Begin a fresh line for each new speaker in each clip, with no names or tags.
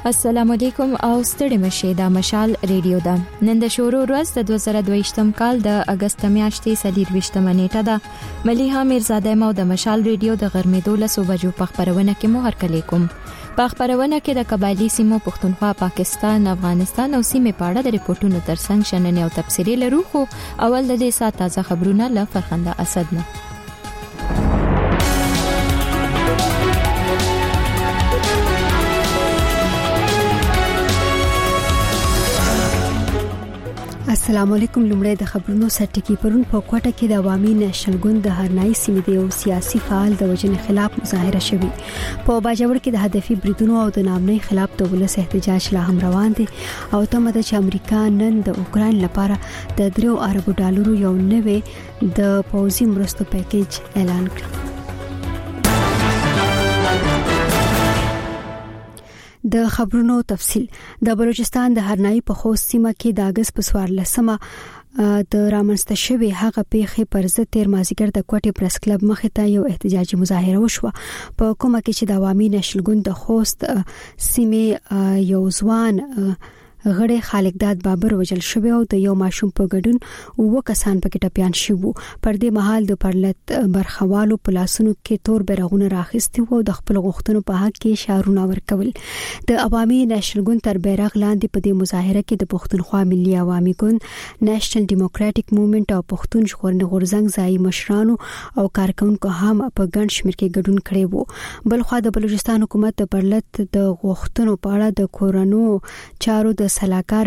السلام علیکم او ستړي مشه د مشال ریډیو ده. نن د شورو ورځ د 2022م کال د اگست میاشتې 23 نیټه ده. مليحه میرزاده مو د مشال ریډیو د غرمې 12 بجو په خبرونه کې مو هرکلی کوم. په خبرونه کې د قبایلی سیمو پښتونخوا، پاکستان، افغانستان او سیمې په اړه د ریپورتونو ترڅنګ شننې او تفصیلي لرو. خو اول د دې سات تازه خبرونه له فرخنده اسد نه.
السلام علیکم. لومړی د خبرونو سرټکی پرون په کوټه کې د عوامي نېشنل ګوند د هرنای سیمې د یو سیاسي فعال د وجنې خلاف مظاهره شوه. په باجوړ کې د هدفي بریدونو او د نامنۍ خلاف د ولس احتجاج لا هم روان دي او تمه ده چې امریکا نن د اوکرين لپاره د $3 ارب یو نوې د پوځي مرستو پیکیج اعلان کړ. د خبرونو تفصیل. د بلوچستان د هرنای په خوست سیمه کې د اگست په 14مه د رامنځته شوی هغه پیښې پر ضد تیر مازیګر د کوټي پریس کلب مخې ته یو احتجاجي مظاهره وشوه. په کومه کې چې د عوامي نېشنل ګوند د خوست سیمه یو ځوان غړي خالقداد بابر وجل شوی او د یو ماشوم په ګډون او کسان پکې ټپيان شوو. پر دې مهال د پرلط برخوالو پلاسونو کې تور بیرغونه راخستي وو. د خپل غوښتنو په حق کې شعارونه ورکول. د عوامي نېشنل ګوند تر بیرغ لاندې په دې مظاهره کې د پښتونخوا ملي عوامي ګوند، نېشنل ډیموکراټک موومېنټ او پښتون ژغورنې غورځنګ ځای مشرانو او کارکونکو هم په ګڼ شمېر کې ګډون کړی وو. بلخو د بلوچستان حکومت د پرلط د غوښتنو په اړه د کورونو چارو د سلاکار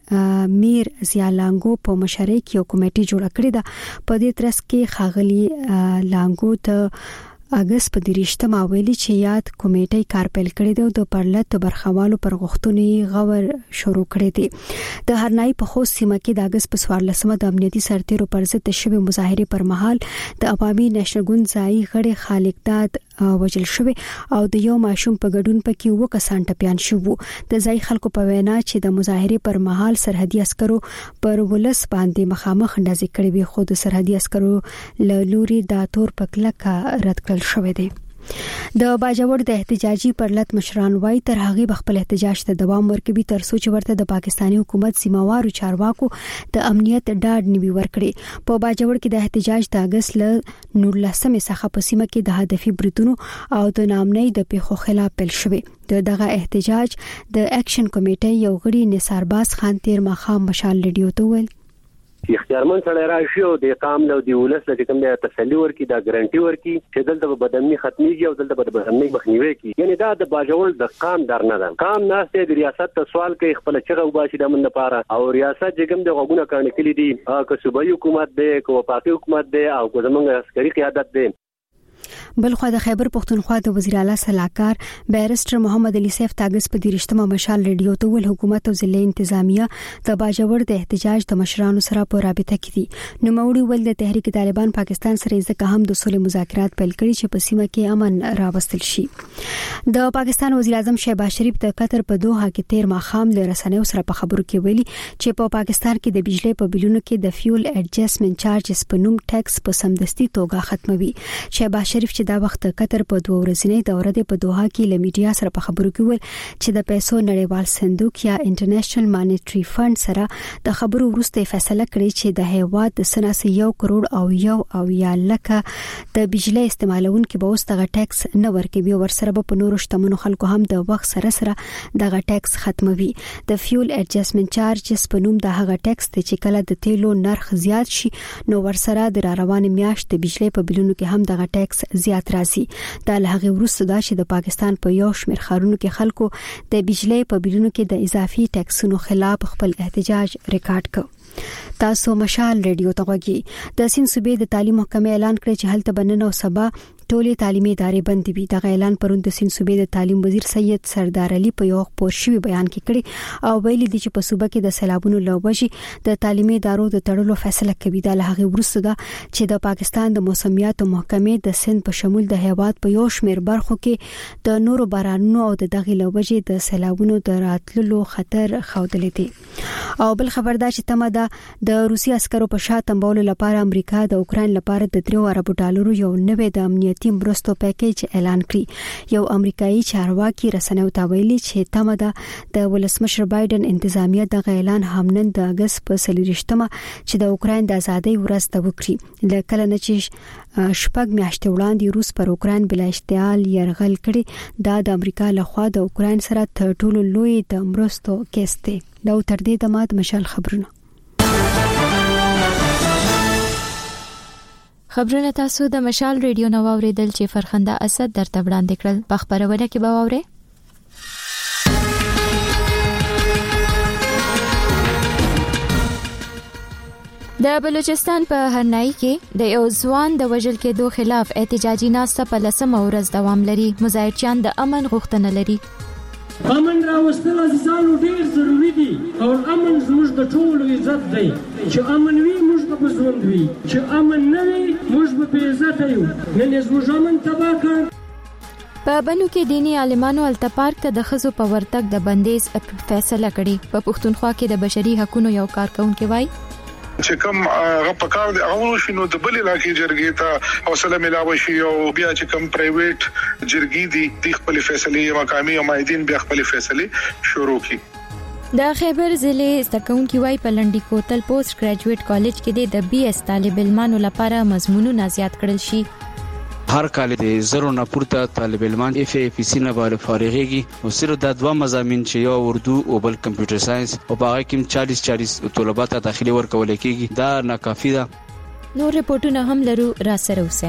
میر زیالانګو په مشرۍ کې یو کمیټه جوړه کړې ده. په دې ترڅ کې خاغلی لانګو ته اگست په 23 ویلي چې یاد کمیټه کار پیل کړی دی او د پرلط برخوالو پر غوښتنې غور شروع کړی دی. د هرنای په خوست سیمه کې د اگست په 14مه د امنیتي سرتیرو پر ضد شوی مظاهره پر مهال د عوامي نېشنل ګوند ځای غړي خالقداد وجل شوی او د یو ماشوم په ګډون پکې و کسان ټپيان شوو. د ځای خلکو په وینا چې د مظاهره پر مهال سرحدي عسکرو پر ولس باندې مخامخ ډزې کړې وي، خو د سرحدي عسکرو له لوري د تور پکلک رد کړل شوی دی. د باجوړ د احتجاجي پرلط مشران وای تر هغه بخپل احتجاج ته دوام ورکوي تر څو چې ورته د پاکستاني حکومت سیماوارو چارواکو د امنیت ډاډ نیوي ورکړي. په باجوړ کې د احتجاج د اگست له 19 څخه په سیمه کې د هدفي بریدونو او د نامنۍ د پیښو خلاف پیل شوی. دغه احتجاج د اکشن کمیټې یو غړي نثار باز خان تیر مخام مشال ریډیو ته ویل
اختیارمن سره راشي او د قام له دی ولس له کوم د تسلی ورکی دا ګارانټي ورکی چې دلته بدامني ختميږي او دلته بدامني مخنیوي کی. یعنی دا د باجوړ د قام درنه ده. قام ناسته د ریاست ته سوال کوي خپل چغه وباسي د من لپاره او ریاست چې کوم د غوونه کړي کلی دي که صوبایي حکومت ده که وفاقي حکومت ده او که زمونږ عسکري قیادت ده.
بلخو د خیبر پښتونخوا د وزیر اعلی صلاحکار بیرسټر محمد علي سیف تاګس په 23مه مشال ریډیو ته ول حکومت او ضلع انتظامیه د باجوړ د احتجاج د مشرانو سره په رابطه کې دي. نو موري ول د تحریک طالبان پاکستان سره ځکه هم د صلح مذاکرات پیل کړي چې په سیمه کې امن راوستل شي. د پاکستان وزیر اعظم شهباز شریف د قطر په دوحه کې تیر ماخام له رسنیو سره په خبرو کې ویلي چې په پاکستان کې د بجلی په بلونو کې د فیول اډجسټمنټ چارجز په نوم ټیکس په سمدستي توګه ختموي. شهباز شریف چې دا وخت قطر په 2 ورځنۍ دوره د په دوحه کې له میډیا سره په خبرو کې ول چې د پیسو نړیوال صندوق یا انټرنیشنل مانیټری فند سره د خبرو وروسته فیصله کړې چې د هیواد د سناسي 1 کروڑ او یا لکه د بجلی استعمالونکو به اوس دغه ټیکس نه ورکوي. ورسره په نورو شتمنو خلکو هم د وخت سره دغه ټیکس ختموي. د فیول اډجسټمنټ چارجز په نوم د هغه ټیکس چې کله د تیلو نرخ زیات شي نو ورسره د روانه میاشت د بجلی په بلونو کې هم دغه ټیکس زیات راځي. دا له هغه وروسته دا چې د پاکستان په یو شمېر ښارونو کې خلکو د بجلی په بلونو کې د اضافي ټیکسونو خلاف خپل احتجاج ریکارډ کړ. تاسو مشال ریډیو ته غږی. د سین صوبې د تعلیم محکمې اعلان کړی چې هلته بننه او سبا ټولې تعلیمي ادارې بند دي. دا اعلان پرون د سین صوبې د تعلیم وزیر سید سردار علي په یو پورشوي بیان کې کړی او ویلي دي چې په صوبه کې د سیلابونو لوبجې د تعلیمي ادارو د تړلو فیصله کوي. دا له هغه وروسته ده چې د پاکستان د موسمیاتو محکمې د سند په شمول د هیواد په یو شمېر برخو کې د نورو بارانونو او د دغه لوبجې د سیلابونو د راتللو خطر ښودل دي. او بل خبردار چې تمه ده د روسي عسکرو په شا تنبول لپاره امریکا د اوکرين لپاره د 3 ارب ډالرو یو نوې د امنیتي مرستو پیکیج اعلان کړی. یو امریکایي چارواکي رسنیو ته ویلي چې تمه ده د ولسمشر بایدن انتظامیه د اعلان همنن د اگست په 23مه چې د اوکرين د ازادۍ ورځ ته وکړي. لکه نه چې شپږ میاشتې وړاندې روس پر اوکرين بل اشتعال يرغل کړي. دا د امریکا لخوا د اوکرين سره تر ټولو لوی د مرستو کیس دی. دا تر دې د ماد مشال خبرونه
تاسو د مشال ریډیو نو اوریدل چې فرخنده اسد درته وړاندې کړل. په خبرونه کې به واورئ د بلوچستان په هرنای کې د یو ځوان د وژل کېدو خلاف احتجاجي ناسته په 10مه ورځ دوام لري. مظاهرچیان د امن غوښتنه لري.
امن راوستل عزیزانو ډیر ضروری دي او امن زموږ د ټولو عزت دی. چې امن وي موږ به ژوند وي، چې امن نه وي موږ به بې عزت یو. نن زموږ امن تباه کړ.
په بنو کې دینی عالمانو التپارک ته د خزو په ورتګ د بندیز فیصله کړې. په پښتونخوا کې د بشري حقوقو یو کارکونکو وایي
چې کوم غپکاو د اول شنو د بل علاقې جرګې ته حوصله ملاوي شي او بیا چې کوم پرایویټ جرګې دي د خپل فیصله مقامي او مایدین بیا خپل فیصله شروع کړي.
د خیبر ضلع زدهکونکو وای په لنډی کوتل پوسټ ګریجویټ کالج کې د بي اس طالب علمانو لپاره مضمونونه زیات کړل شي.
هر کال د زرو نه پورته طالب علمان اف ای پی سی نه بار فارغيږي او صرف د دوه مضامین چې یو اردو او بل کمپیوټر ساينس او باقي کوم 40 طلبات ته داخلي ورکول کېږي. دا ناکافي ده.
نور رپورټونه هم لرو را سره اوسه.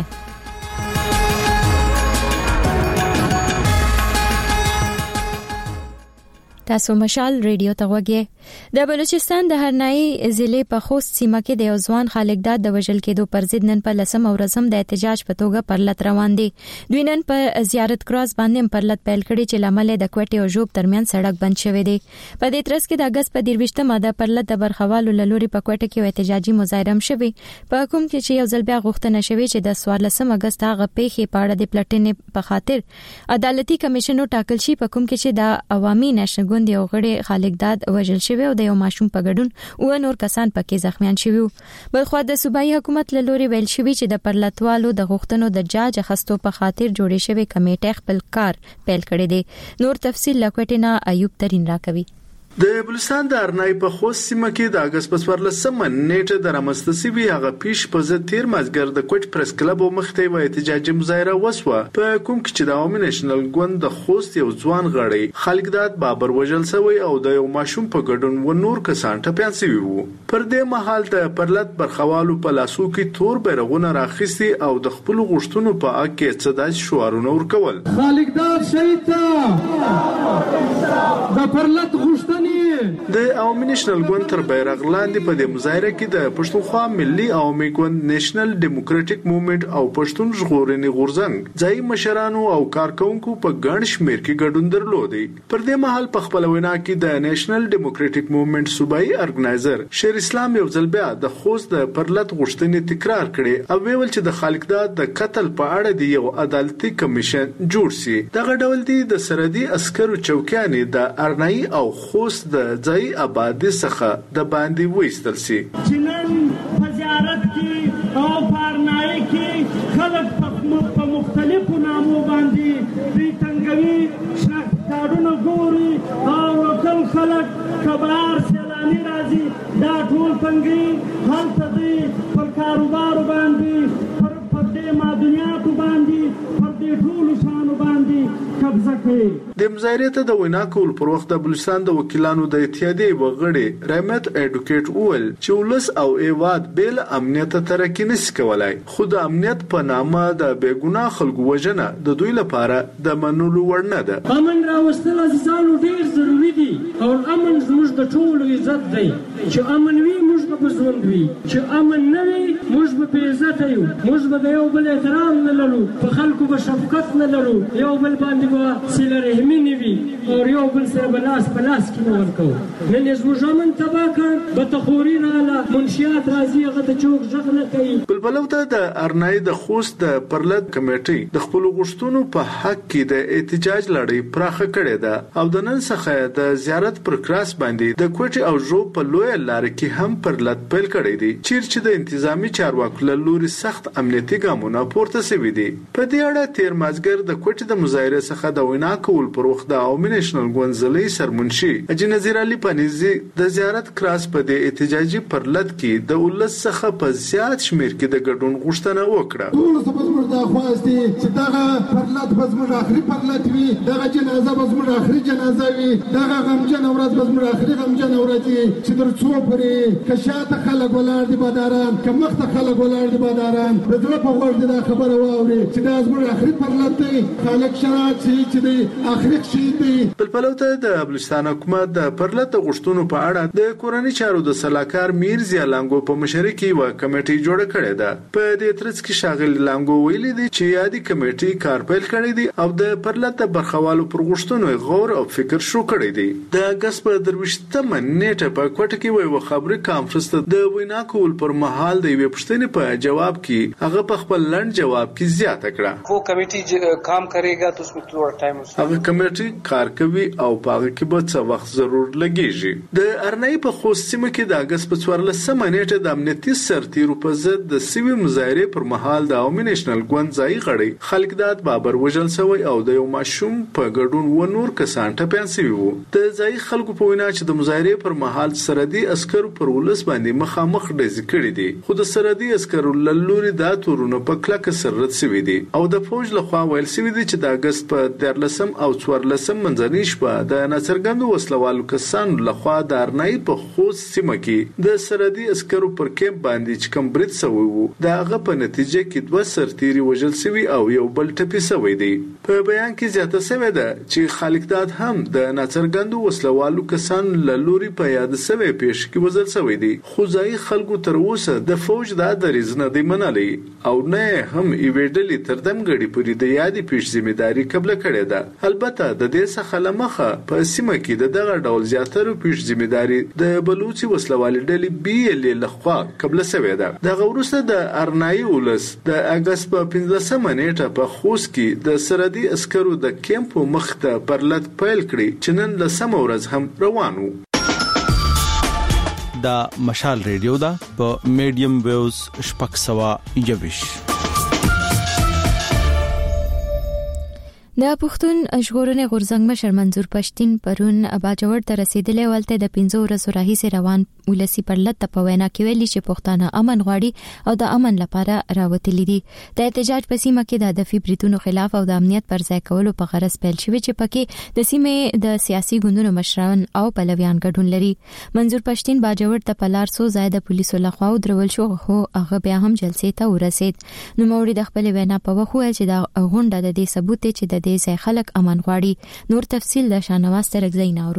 تاسو مشال ریډیو ته وګورئ. د بلوچستان د هرنای ضلع په خوست سیمه کې د یو ځوان خالقداد د وژل کېدو پر ضد نن په 10مه ورځ هم د احتجاج په توګه پرلط روان دي. دوی نن په زیارت کراس باندې پرلط پیل کړي چې لامل د کوټې او جوب ترمن سړک بند شوی دی. په دې ترڅ کې د اگست په 23مه د پرلط د برخوالو لوري په کوټه کې احتجاجي مظاهره هم شوی. په کوم کې چې یو ځل بیا غوښتنه شوی چې د 14 اگست هغه پیښې په اړه د پلټنې په خاطر عدالتي کمیشن ټاکل شي. په کوم کې چې د عوامي نشنګون د غړي خالقداد وژل شوی او د یو ماشوم په ګډون او نور کسان پکې زخمیان شوی. بلخو د صوبایي حکومت له لوري ویل شوی چې د پرلطوالو د غوښتنو د جاج اخستو په خاطر جوړې شوی کمیټه خپل کار پیل کړی دی. نور تفصیل لکوټینا ایوب ترين راکوي.
د بلوچستان د ارنای په خوست سیمه کې د اگست په 14مه نیټه د رامستسي هغه پیش په ضد تیر مازګر د کوټ پریس کلب او مخته و احتجاجي مظاهره وسوه. په کوم کې چې د عوامي نېشنل ګوند د خوست یو ځوان غړی خالقداد بابر وژل شوی او د یو ماشوم په ګډون و نور کسان ټپيان شوی وو. پر دې مهال ته پرلط برخوالو په لاسو کې تور بیرغونه راخستي او د خپل غوښتنو په اړه کې څه شعارونه ورکول.
خالقداد شهید د پرلط غوښتنې
د عوامي نېشنل ګوند تر بیرغ لاندې په دې مظاهره کې د پښتونخوا ملي عوامي ګوند نېشنل ډیموکراټک موومېنټ او پښتون ژغورنې غورځنګ ځای مشرانو او کارکونکو په ګڼ شمېر کې ګډون درلودي. پر دې مهال په خپل وینا کې د نېشنل ډیموکراټک موومېنټ صوبایي ارګنایزر شیر اسلام یو ځل بیا د خوست د پرلط غوښتنې تکرار کړي او ویل چې د خالقداد د قتل په اړه د یو عدالتي کمیشن جوړ شي. دغه ډول دی د سرحدي عسکرو چوکیانې د ارنای او خوست د ځای آبادی څخه د باندې وېستل شي.
جنن په زیارت کې او پارنای کې خلک په مختلفو نامو باندې دوی تنګوي شاهدونه ګوري او لوکل خلک کبار سیلاني راځي دا ټول تنګي هلته دوی پر کاروبار باندې پر دې معدنیاتو باندې پر دې ټولو شانو باندې قبضه کوي.
د مظاهرې ته د وینا کول پر وخت د بلوچستان د وکیلانو د اتحادیې وغړي رحمت اډوکیټ اول چې ولس او ایواد بیل امنیت ترقی نشي کولای. خو د امنیت په نامه د بیګناه خلکو وژنه د دوی لپاره د منلو وړ نه ده.
امن راوستل عزیزانو ډیر ضروری دي او امن زموږ د ټولو عزت دی. چې امن وي موږ به ژوند وي، چې امن نه وي موږ به بې عزت یو. موږ به د یو بل احترام نه لرو، په خلکو به شفقت نه لرو، یو بل باندې به صله رحمي مینې وي او یو بل سره به لاس په لاس کې نه ورکوو. نن یې زموږ امن تباه کړ، بتخوري راغله، منشیات راځي هغه ته څوک غږ نه کوي.
بلبلو ته د ارنای د خوست د پرلط کمیټې د خپل غوښتنو په حق کې د احتجاج لړۍ پراخه کړې ده او د نن څخه د زیارت پر کراس باندې د کوټي او جو په لوی لار کې هم پرلط پیل کړی دی، چیرې د انتظامی چارواکو له لوري سخت امنیتي ګامونه پورته شوي دي. په دې اړه تیر مازګر د کوټي د مظاهره څخه د وینا کول پر وخت د عوامي نېشنل ګوند سرمنشي اجي نذیر علي پنيزي د زیارت کراس په د احتجاجي پرلط کې د ولس څخه په زیات شمیر کې د ګډون غوښتنه وکړه.
ټول سپورت د خواسته چې دا پرلط بزمن اخري پرلط وي، دا جنازه بزمن اخري جنازه وي، دا غمجن اوراد بزمن اخري غمجن اوراد چې در څو پرې کشاته خلک ولار دي باداران، کمخته خلک ولار دي باداران، د دې په وړاندې دا خبره واوري چې دا زموږ اخري پرلط دی، خلک شرایط چې دی اخري شي دی.
بلبلو ته د بلوچستان حکومت د پرلط غوښتنو په اړه د کورنۍ چارو د سلاکار میر ضیا لانګو په مشرۍ کې و کمیټه جوړه کړې ده. په دې ترڅ کې شاغل لانګو ویلي دي چې یادي کمیټه کار پیل کړی دی او د پرلط برخوالو پر غوښتنو غور او فکر شو کړی دی. د اگست په 23 نیټه په کوټه کې وی خبري کانفرنس ته د وینا کول پر مهال د یوې پوښتنې په جواب کې هغه په خپل لنډ جواب کې زیاته کړه
वो कमेटी काम करेगा तो उसमें थोड़ा टाइम
هغه کمیټه کار کوي او په هغه کې به څه وخت ضرور لګیږي. د ارنای په خوست سیمه کې د اگست په 14 نیټه د امنیتي سرتیرو په ضد د سیوی مظاهره پر مهال د عوامي نېشنل ګوند ځای غړي خلکداد بابر وژل شوی او د یو ماشوم په ګډون و نور کسان ټپيان شوی وو. د ځای خلکو په وینا چې د مظاهره پر مهال سرحدي عسکرو پر ولس باندې مخامخ ډزې کړې دي، خو د سرحدي عسکرو لوري دا تورونه په کلکه سرت شوی دي او د فوج لخوا ویل شوی دي چې د اگست په 13 او 14 منځنۍ شپه د ناڅرګندو وسلوالو کسانو لخوا د ارنای په خوست سیمه کې د سرحدي عسکرو پر کیمپ باندې چې کوم برید شوی وو د هغه په نتیجه کې 2 سرتیري وژل شوی او یو بل ټپي شوی دی. په بیان کې زیاته شوی ده چې خالقداد هم د ناڅرګندو وسلوالو کسانو لوري په یاد شوی پیش کې وزل شوی دی، خو ځای خلکو تر اوسه د فوج د دریز نه دی منلي او نه هم ایویډلی تر دمګړي پوری د یادي پیش ځمېداري قبل کړې ده. البته د دې څخه لمخه په سیمه کې د دغه ډول زیاتره پیش ځمېداري د بلوچي وسلوالي ډلې BLA لخوا قبل شوی ده. د غوروسه د ارنای ولس د اگست په 15 نیټه په خوست کې د سرحدي عسکرو د کیمپ مخته پرلط پیل کړی چې نن له سم ورځ هم روانو.
دا مشال ریډیو دا په میډیم ویوز شپږ سوا یوش.
د پښتون ژغورنې غورځنګ مشر منظور پښتين پرون باجوړ ته رسیدلې ولته د 15 ورځې راهیسې روان ولسی پرلط په وینا کې ویلي چې پښتانه امن غواړي او د امن لپاره راوتلي دي. د احتجاج په سیمه کې د هدفي بریتونو خلاف او د امنیت پر ځای کولو په غرض پیل شوی چې پکې د سیمې د سیاسي ګوندونو مشران او پلویان ګډون لري. منظور پښتين باجوړ ته په لار سو زائد پولیسو لخوا درول شو خو هغه بیا هم جلسې ته ورسید. نو موري د خپل وینا په وخت ویل چې د غونډه د دې ثبوت چې د دې ځای خلک امن غواړي. نور تفصیل د شانواز ترګزی ناورو.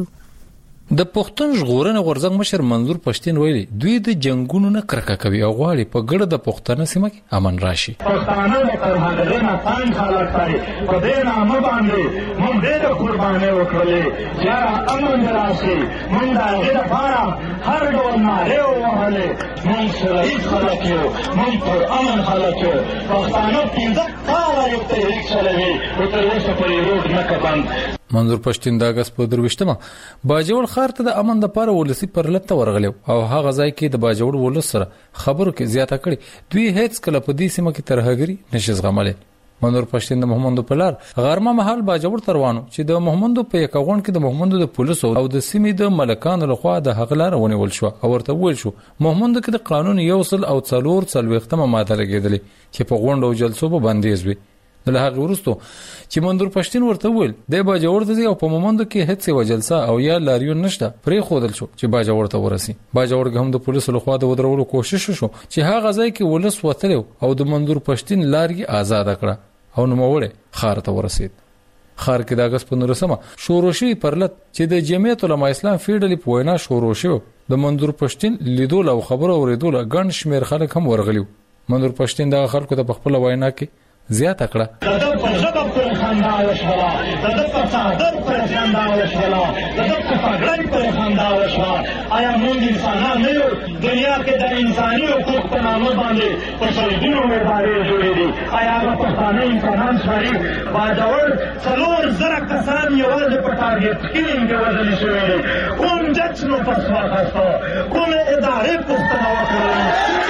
د پښتون ژغورنې غورځنګ مشر منظور پښتين ویلي دوی د جنگونو نه کرکه کوي او غواړي په ګډه د پښتنه سیمه کې امن راشي.
پښتانه د ترهغه نه پان خلک پای په دې نامه باندې مونږ ډېر قرباني وکړلې چې امن راشي. مونږ د هغې لپاره هر ډول نارې ووهلې. مونږ شرعي خلک یو، مونږ پر امن خلک یو. پښتانه 15 کاله یو تحریک چلوي او تر اوسه پورې روډ نه کبند.
منظور پښتين د اگست په 23 باجوړ ښار ته د امن لپاره ولسی پرلط ته ورغلی او هغه ځای کې د باجوړ ولس سره خبرو کې زیاته کړي دوی هیڅ کله په دې سیمه کې ترهګری نشي زغملای. منظور پښتين د محمد په لار غرمه محل باجوړ تروانو چې د محمد په یکغون کې د محمد د پولیسو او د سیمې د ملکانو لخوا د حقلار ونیول شو او ورته ویل شو محمد کې د قانون یو سل او څلور څلويختمه ماده لګیدلې چې په غونډو او جلسو په بندیز وي. له هغه ورستو چې منظور پښتين ورته ویل د باجوړ د او په مومند کې هیڅ یو جلسه او یا لاریون نشته پرې خودل شو چې باجوړ ته ورسي. باجوړ هم د پولیسو لخوا د ودرولو کوشش شو چې هغه ځای کې ولس وتلو او د منظور پښتين لاري آزاد کړه او نو موړې خار ته ورسید. خار کې د اگست 15 شوروشي پرلط چې د جمعیت علماء اسلام فیډلی په وینا شوروشي د منظور پښتين لیدول او خبرو اوریدل ګڼ شمیر خلک هم ورغلیو. منظور پښتين د خلکو ته په خپل وینا کې زیاته کړه
خندا وشولا د په صادر پر خندا وشولا د په پګړۍ پر خندا وشولا آیا موږ انسانان نه یو دنیا کې د انساني حقوق په نامه باندې په سلګونو مبارزې جوړې دي آیا په پښتانه انسانان شاري باجوړ څلور زره کسان یوازې په ټارګټ کیلینګ کې وژل شوي دي کوم جج نو پس واخیستو کوم ادارې پوښتنه وکړه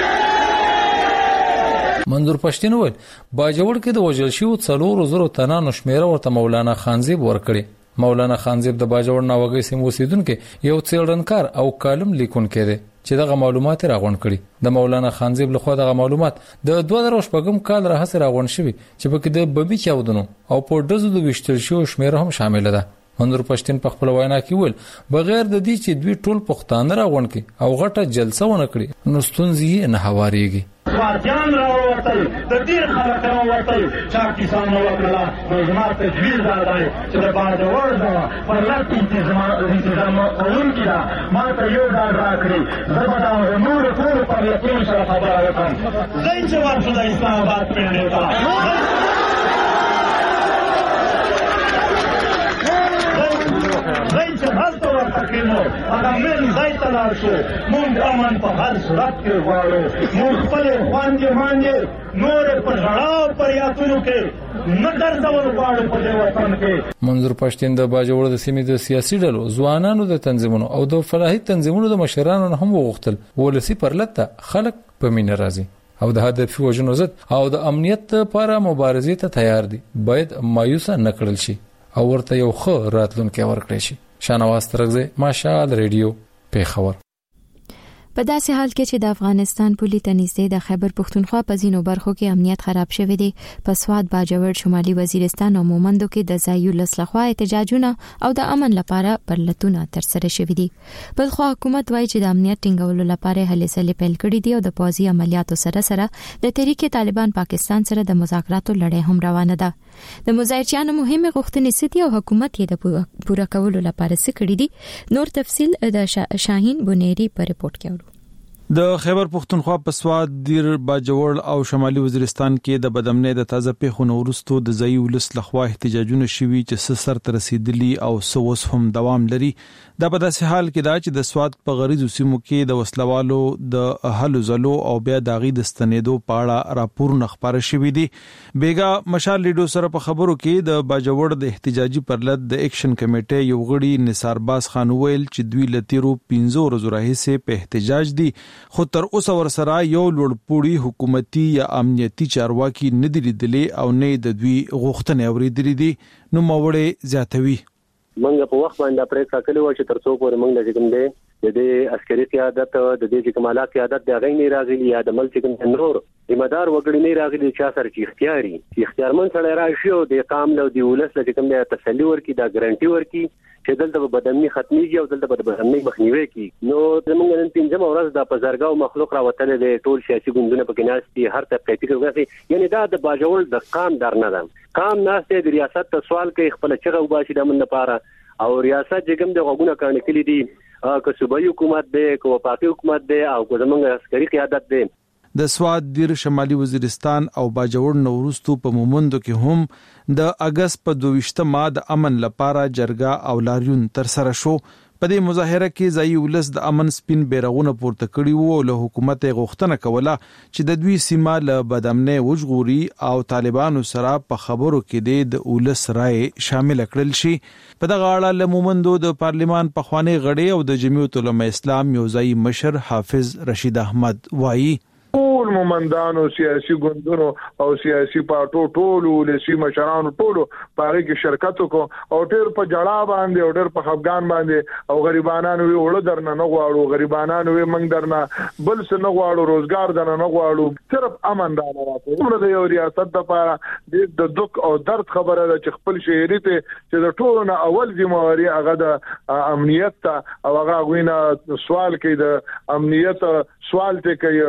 منظور پښتين وویل باجوړ کې د وژل شوو 400 تنانو شمیره ورته مولانا خانزیب ورکړي مولانا خانزیب د باجوړ ناوګي سیم اوسیدونکو یو څېړنکار او کالم لیکونکو دی چې دغه معلومات راغونډ کړي د مولانا خانزیب لخوا دغه معلومات د 2014 کال راهسه راغونډ شوي چې پکې د ببي چاودنو او په دزو د وشتل شو شمیره هم شامل ده منظور پښتين په خپل وینا کې ویل بغیر د دې چې دوی ټول پښتانه راغونډ کړي او غټه جلسه ونه کړي نو ستونزې نه هواريږي
سوارجان راوړل د دې خلک راوړل چې کسان وکړه نو زموږ ته تجویز راځي چې د باجوړ دا پر لټ انتظام اورونکي دا ما ته یو دا راکړي زبدا نور ټول پر لټ سره خبره وکړم زين چې ورته د اسلام آباد پیډه تا زين چې هلته ورته کېنو هغه من ځای ته لاړ شو موږ امن په هر صورت کې غواړو موږ خپل خوانجې مانجې نور په ژړا پر یاتونو کې نه ګرځول غواړو په دې وطن کې
منظور پښتين د باجوړ د سیمې د سیاسي ډلو ځوانانو د تنظیمونو او د فلاحي تنظیمونو د مشرانو هم وغوښتل ولسی پرلته خلک په مینه راځي او د هدف وژنو ضد او د امنیت لپاره مبارزې ته تیار دي باید مایوس نه کړل شي او ورته یو ښه راتلونکی ورکړي شي شانواز ترغزه ماشال ریډیو پیښور
په داسې حال کې چې د افغانستان پولی تنیزدې د خیبر پښتونخوا په ځینو برخو کې امنیت خراب شوی دی په سواد باجوړ شمالي وزیرستان او مومندو کې د ځایو لسلخوا احتجاجونه او د امن لپاره پرلتونه تر سره شوي دي بل خو حکومت وایي چې د امنیت ټینګولو لپاره هلې ځلې پیل کړې دي او د پوځي عملیاتو سره د تحریک طالبان پاکستان سره د مذاکراتو لړۍ هم روانه ده د مظاهرچیانو مهمه غوښتنې ستي او حکومت یې د پوره کولو لپاره څه کړی دي نور تفصیل د شاهین بنيري په ریپورت کې اورو
د خیبر پښتونخوا په سواد دیر باجوړ او شمالي وزیرستان کې د بدامنۍ د تازه پیښو ورستو د ځای ولس لخوا احتجاجونه شوي چې سر تر رسیدلی او سوس هم دوام لري د په داسې حال کې دا چې د سواد په غریزو سیمو کې د وسلوالو د هلو زلو او بیا د غي د ستنېدو په اړه راپور خبره شوې دي بیګا مشال لیډو سره په خبرو کې د باجوړ د احتجاجي پرلط د اکشن کمیټې یو غړي نثار باز خان ویل چې دوی لتیرو 15 ورځې راهیسه په احتجاج دي خو تر اوسه ورسره یو لوړپوړی حکومتي یا امنیتي چارواکي نه دي لیدلې او نه د دوی غوښتنې اوریدلې دي نو موړې زیاتوي
منګه په وخت باندې پریکړه کړې و چې تر څو پورې موږ د کوم دی د دې عسکري قیادت د دې کمالات قیادت د غي نه راغلي یا د ملک کوم نور ذمہدار وګړي نه راغلي چې اثر چې اختیارمن سره راشي او د قام له دی ولس له کوم دی تسلی ورکي دا ګارانټي ورکي چې دلته بدامني ختميږي او دلته بدامني مخنیوي کی نو زمونږ نن پنځم ورځ د پزارګاو مخلوق راوتل دي ټول سیاسي ګوندونه پکې ناشتي هر طبقه فکر کوي یعنی دا د باجوړ د قام در نه ده قام ناشته د ریاست ته سوال کوي خپل چغه وباسي د من لپاره او ریاست جګم د غوونه کړي کلی دي که صوبایي حکومت دی که وفاقي حکومت دی او که زمونږ عسکري قیادت دی
د سواد دیر شمالي وزیرستان او باجوړ نورستو په مومندو کې هم د اگست په 22 ماه د امن لپاره جرګه او لاریون تر سره شو په دې مظاهره کې ځای ولس د امن سپین بیرغونه پورته کړي وو او له حکومت غوښتنه کوله چې د دوی سیمه له بدامنۍ وژغوري او طالبانو سره په خبرو کې د ولس رائے شامل کړل شي په دغه اړه له مومندو د پارلیمان په خوانی غړي او د جمعیت العلماء اسلام یو ځای مشر حافظ رشید احمد وایي
ټول مومندانو سیاسي ګوندونو او سیاسي پارټو ټول ولسی مشرانو ټول پاره کې شرکت وکړو او ډېر په جړا باندې او ډېر په خفګان باندې او غریبانو وی وړ درنه نه غواړو غریبانو وی منګ درنه بل څه نه غواړو روزګار درنه نه غواړو صرف امن دانه راته موږ د یو ریاست لپاره د دک او درد خبره ده چې خپل شهري ته چې د ټولو نه اول ذمہواری هغه د امنیت او هغه غوینه سوال کوي د امنیت سوال ته کوي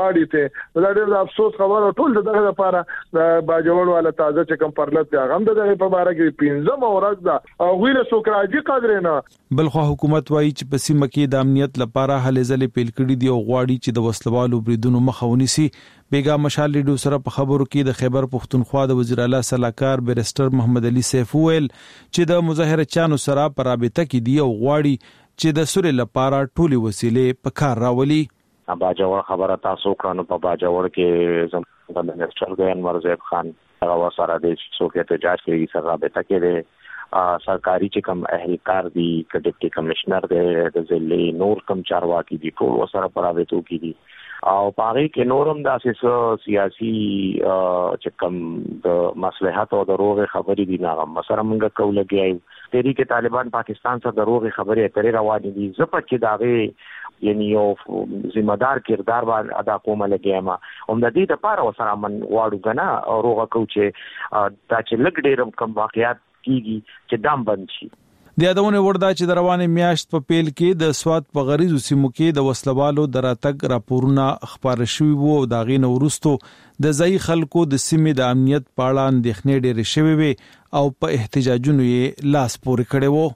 غواړي ته دا ډېر افسوس خبره ټول دغه لپاره د باجوړ والا تازه چې کوم پرلط دی هغه دغه په اړه کې 15 ورځ دا او غیر سوکراجي قدر نه
بلخو حکومت وایي چې په سیمه کې د امنیت لپاره هلې ځلې پیل کړي دي او غواړي چې د وسلوالو بریدونو مخه ونیسي. بیګا مشال ریډیو سره په خبرو کې د خیبر پختونخوا د وزیر اعلی صلاحکار بیرسټر محمد علي سیف ویل چې د مظاهره چانو سره په رابطه کې دی او غواړي چې د سوري لپاره ټولي وسیلې په کار راولي.
باجوړ خبره تاسو کړنو په باجوړ کې زموږ د منسټر ګان مرزیب خان هغه سره د څوک احتجاج کوي سره رابطه کې سرکاري چې کوم اهلکار دي ډیپټي کمشنر د ضلع نور کم چارواکي دي ټول سره پراوېتو کې دي او پاره کې نورم داسې سیاسي چې کوم د مصلحت او د روغ خبرې دي نه مسره موږ کولګي تحریک طالبان پاکستان سره د روغ خبرې اترې روانې دي زپه چې داغه یعنی یو ذمہ دار کردار باندې ادا کومه لګیما هم د دې لپاره وسره من واړو غنا او روغه کوچه دا چې لګ ډېرم کم واقعیات کیږي چې دام بند شي.
د یادونه وردا چې د روانې میاشت په پیل کې د سواد په غریزو سیمو کې د وسلوالو دراتګ راپورونه خبر شوي وو او دا غینه ورستو د ځای خلکو د سیمې د امنیت په اړه اندېښنې ډېرې شوي وي او په احتجاجونو یې لاس پورې کړی وو.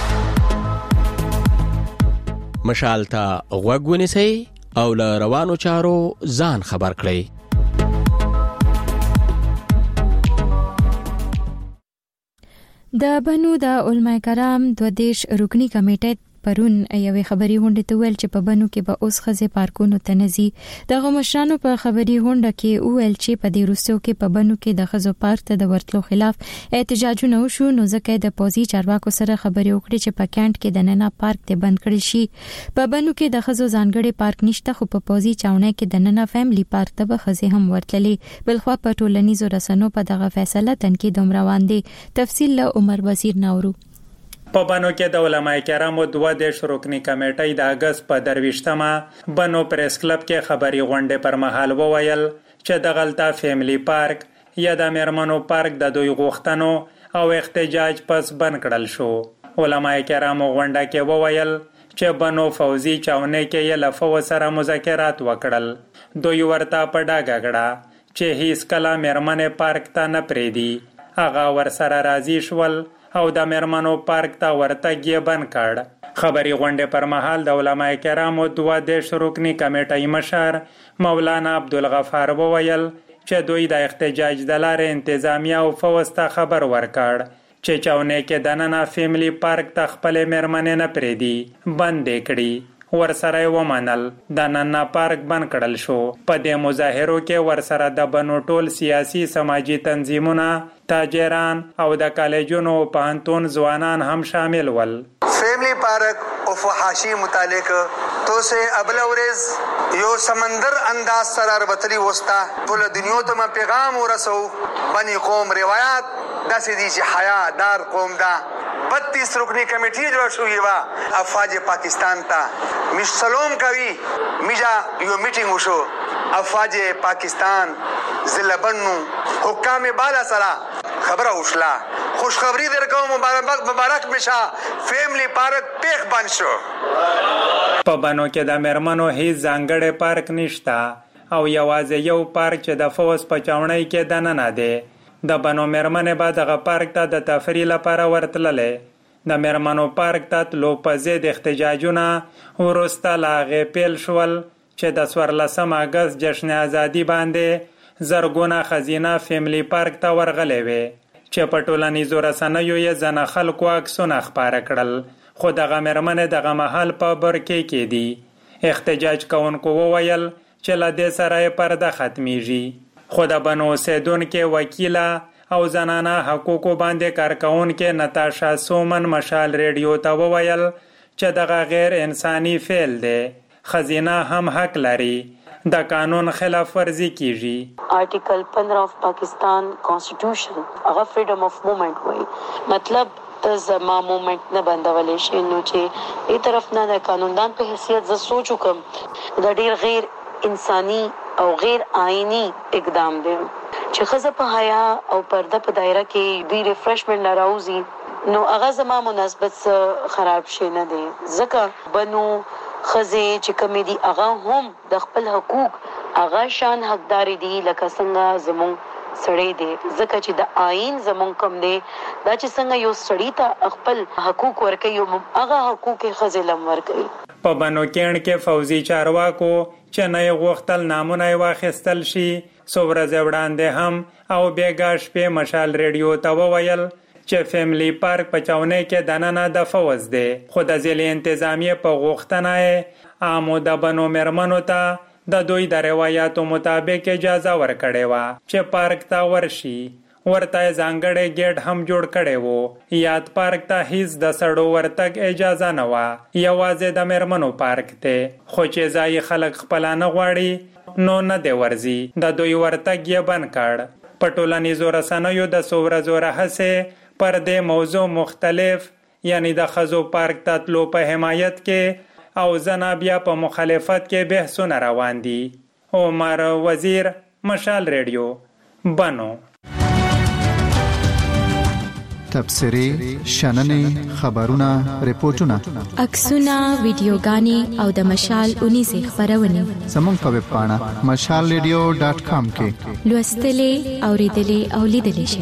مشال ته غوږ ونیسئ او له روانو چارو ځان خبر کړئ.
د بنو د علماء کرام 22 رکنی کمیټه پرون یوې خبري غونډه ته ویل چې په بنو کې به اوس خزه پارکونو تنزي د مشرانو په خبري غونډه کې ویل چې په دې روسو کې په بنو کې د خزو پارک ته د ورتلو خلاف احتجاجونه وشو نو ځکه د پوزي چارواکو سره خبري وکړي چې په کانت کې د نننه پارک ته بند کړی شي. په بنو کې د خزو ځانګړي پارک نشته خو په پوزي چاونه کې د نننه فیملی پارک ته به خزه هم ورتللې. بلخو په ټولنیزو رسنیو په دغه فیصله تنقید هم روان دي. تفصیل له عمر وزیر نورو.
په بنو کې د علماء کرامو 22 رکنی کمیټې د اگست په 23مه بنو پریس کلب کې خبري غونډه پر مهال وویل چې د غلطه فیملی پارک یا د میرمنو پارک د دوی غوښتنو او احتجاج پس بند کړل شو. علماء کرامو غونډه کې وویل چې بنو فوزي چاونه کې یې لفو سره مذاکرات وکړل. دوی ورته په ډاګه کړه چې هیڅ کله میرمنې پارک ته نه پریدي. هغه ورسره راضي شول او د میرمنو پارک ته ورتګ یې بند کړ. خبري غونډه پر مهال د علماء کرامو 22 رکنی کمیټې مشر مولانا عبدالغفار وویل چې دوی د احتجاج د لارې انتظامیه او فوز ته خبر ورکړ چې چاونه کې د نننه فیملی پارک ته خپل میرمنې نه پریدي بند کړي. ورسره ومنل د نننه پارک بند کړل شو. په دې مظاهرو کې ورسره د بنو ټول سیاسي سماجی تنظیمونه تاجران او د کالجونو پوهنتون ځوانان هم شامل ول.
فیملی پارک او فحاشی متعلق تو سے ابلورز یو سمندر انداز سره ربطلی وستا ټول دنیا ته پیغام ورسو. بنی قوم روایت داسې دي چې حیا دار قوم دا 32 رکنی کمیټې جوړ شوې و. افواج پاکستان ته مش سلام کوي میجا یو میټینګ وشو. افواج پاکستان ضلع بنو حکام بالا سره خبره وشلا. خوشخبری درکوم مبارک مشه فیملی پارک پیخ بند شو.
په بنو کې د میرمنو هیڅ ځانګړی پارک نشته او یوازې یو پارک چې د فوز په چاونۍ کې دننه دی. د بنو میرمنې به دغه پارک ته د تفریح لپاره ورتللې. د میرمنو پارک ته تلو په ضد احتجاجونه وروسته له هغې پیل شول چې د 14 اگست جشن ازادي باندې زرګونه ښځینه فیملی پارک ته ورغلې وې چې په ټولنیزو رسنیو یې ځنه خلکو عکسونه خپاره کړل. خو دغه میرمنې دغه مهال په برکې کې دي. احتجاج کوونکو وویل چې له دې سره یې پرده ختمیږي. خو د بنو اوسیدونکې وکیله او زنانه حقوقو باندې کارکونکې نتاشا سومن مشال ریډیو ته وویل چې دغه غیر انساني فعل دی. خزینه هم حق لري. د قانون خلاف ورزي کیږي.
آرټیکل 15 آف پاکستان کانسټیټیوشن هغه فریډم اف موومنت وایي. مطلب ته زما موومنت نه بندولې شي. نو چې ای طرف نه د قانوندان په حیثیت ز سوچ وکم د ډیر غیر انساني او غیر آئینی اقدام دی چې خزه په حیا او پرده په دایره کې دی ریفرشمنت راوځي نو هغه زما مناسبت خراب شي نه دی. ځکه بنو خزه چې کومې دي هغه هم د خپل حقوق هغه شان حقدار دي لکه څنګه زمون سړی دی، ځکه چې د آئین زمون کم دی دا چې څنګه یو سړی ته خپل حقوق ورکوي هغه حقوق ښځې لم ورکوي.
په بنو کېڼ کې فوزي چارواکو چې نه یې غوښتل نامونه یې واخیستل شي څو ورځې وړاندې هم او بېګا شپې مشال ریډیو ته وویل چې فیملی پارک په چاونۍ کې دننه د فوز دی، خو د ضلع انتظامیې په غوښتنه یې عامو د بنو مېرمنو ته د دوی د روایاتو مطابق اجازه ورکړې وه چې پارک ته ورشي. ورته ځانګړی گیټ هم جوړ کړی وو. یاد پارک ته هیڅ د سړو ورتګ اجازه نه وه، یوازې د مېرمنو پارک دی، خو چې ځایي خلک خپله نه غواړي نو نه دی ورځي، د دوی ورتګ یې بند کړ. په ټولنیزو رسنیو د څو ورځو راهیسې پر دې موضوع مختلف یعنی د ښځو پارک ته تلو په حمایت کې او زنا بیا په مخالفت کې بحثونه روان دي. عمر وزیر، مشال ریډیو، بنو.
تبصرې، شننې، خبرونه، ریپورتونه،
عکسونه، ویډیوګانې او د مشال 19 خبرونه
زموږ په ویب پاڼه mashalradio.com کې
لوستلې، اوریدلې او لیدلې شئ.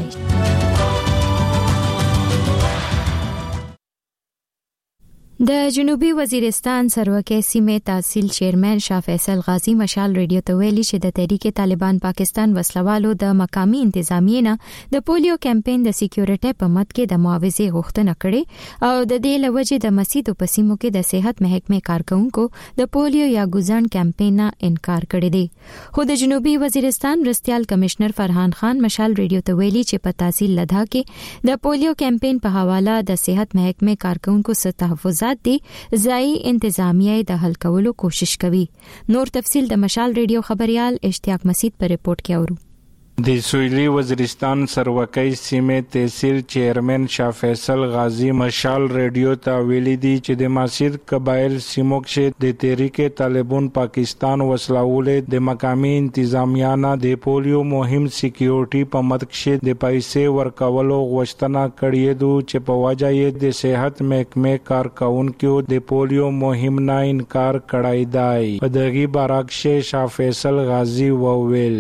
د جنوبي وزیرستان سروکې سیمې تحصیل چیرمن شاه فیصل غازی مشال ریډیو ته ویلي چې د تحریک طالبان پاکستان وسلوالو د مقامی انتظامیې نه د پولیو کمپاین د سکیورټي په مد کې د معاوضې غوښتنه کړې او د دې لوجې د مسیدو په سیمو کې د صحت محکمې کارکونکو د پولیو یا ګوزن کمپاین نه انکار کړی دی. خو د جنوبي وزیرستان مرستيال کمشنر فرحان خان مشال ریډیو ته ویلي چې په تحصیل لدا کې د پولیو کمپاین په حواله د صحت محکمې کارکونکو څخه تحفظات دي ځای انتظامیه د حل کولو کوشش کوي. نور تفصیل د مشال ریډیو خبريال اشتیاق مسید پر رپورت کې اورو.
د سویلی وزیرستان سروکۍ سیمې تحصیل چیرمن شاه فیصل غازی مشال ریډیو ته ویلي دي چې د ماسید قبایل سیمو کې د تحریک طالبان پاکستان وسلوالو د مقامی انتظامیه نه د پولیو مهم سکیورټي په مد کې د پیسې ورکولو غوښتنه کړې ده چې په وجه یې د صحت محکمې کارکونکو د پولیو مهم نه انکار کړی دی. په دغه برعکس شاه فیصل غازی وویل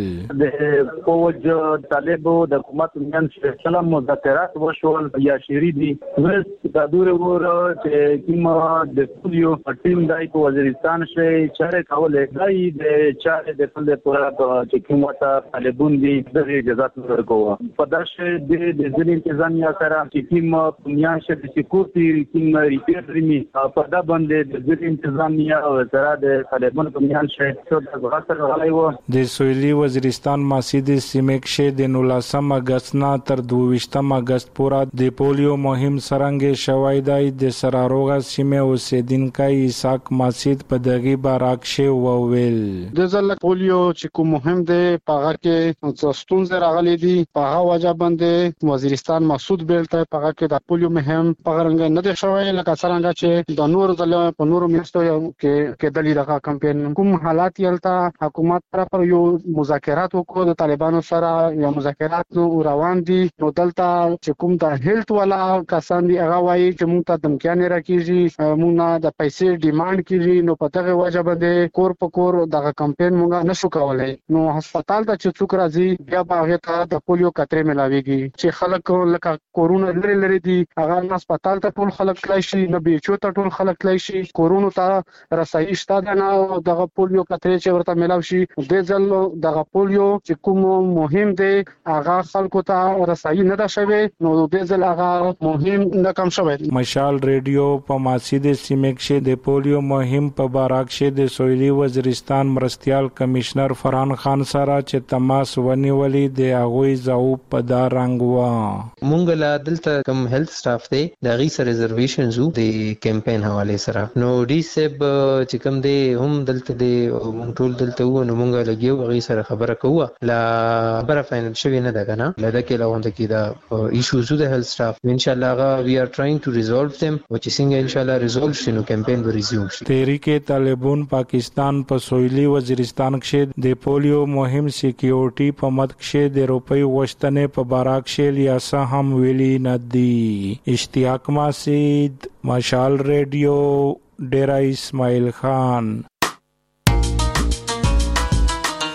جو طالبو د حکومت میان سلام مذاکرات وشول یا شری دي ورس د دوره ور چې کیما د پولیو ټیم دای په وزیرستان شې چاره کوله دای د چاره د خپل پورا چې کیما طالبون دي د اجازه ورکوه په داشه د ځینې انتظامیه سره چې کیما میان شې د سکیورټي کیما ریپیرمی په دا باندې د ځینې انتظامیه او سره د طالبون په میان شې څو د غاټر غلایو
د سویلی وزیرستان ماسید سیمکشه د 19 اگست نه تر 22 اگست پورې د پولیو مهم سرنګ شوای دی. د سراروغه سیمه اوسیدونکو اساق ماسید په دغه برعکس وویل
د ځل پولیو چې کوم مهم دی پاغه کې ستونزې راغلي دي پاغه وجه باندې وزیرستان مسعود بیلته پاغه کې د پولیو مهم پاغرنګ نه دی شوی لکه څنګه چې د نور ځل په نور میاشتو کې د لیدغه کمپاین کوم حالات یلته حکومت طرف یو مذاکرات وکړو د طالبانو سره یا مذاکرات نو روان دي نو دلته چې کوم د هیلث والا کسان دي هغه وایي چې موږ ته دمکیانې راکېږي موږ نه د پیسې ډیماند کیږي نو په دغه وجه باندې کور په کور دغه کمپاین موږ نشو کولای نو هسپتال ته چې څوک راځي بیا هغه ته د پولیو کترې ملاويږي چې خلک لکه کورونا لري دي هغه هسپتال ته ټول خلک تلای شي نه بیچو ته ټول خلک تلای شي کورونا ته رسایي شته نه دغه پولیو کترې چې ورته ملاوي شي د ځل دغه پولیو چې کوم مهم دی هغه خلکو ته رسایي نه ده شوی نو د ځل هغه مهم نه کم شوی.
مشال ریډیو په ماسید سیمکشه د پولیو مهم په برعکس د سویلی وزیرستان مرستيال کمشنر فرحان خان سره چې تماس ونیولې د هغوی ځواب په دا رنګ و
مونږ لا دلته کم هیلث سټاف دی د غي سره ریزرویشنز وو د کمپاین حواله سره نو ډي سب چې کوم دی هم دلته دی مونږ ټول دلته وو نو مونږ لګیو غي سره خبره کوه لا خبره فاینل شوی نه ده کنه لدا کې لاوند کې دا ایشوز د هیلث سټاف ان شاء الله وی ار ټرایینګ ټو ریزولف them which is ان شاء الله ریزولف شنو کمپاین به ریزیوم شي.
تحریک طالبان پاکستان په سویلی وزیرستان کې د پولیو مهم سکیورټي په مد کې د روپۍ وشتنې په برعکس لیاسه هم ویلي ندي. اشتیاق مسید، مشال ریډیو، ډیرا اسماعیل خان.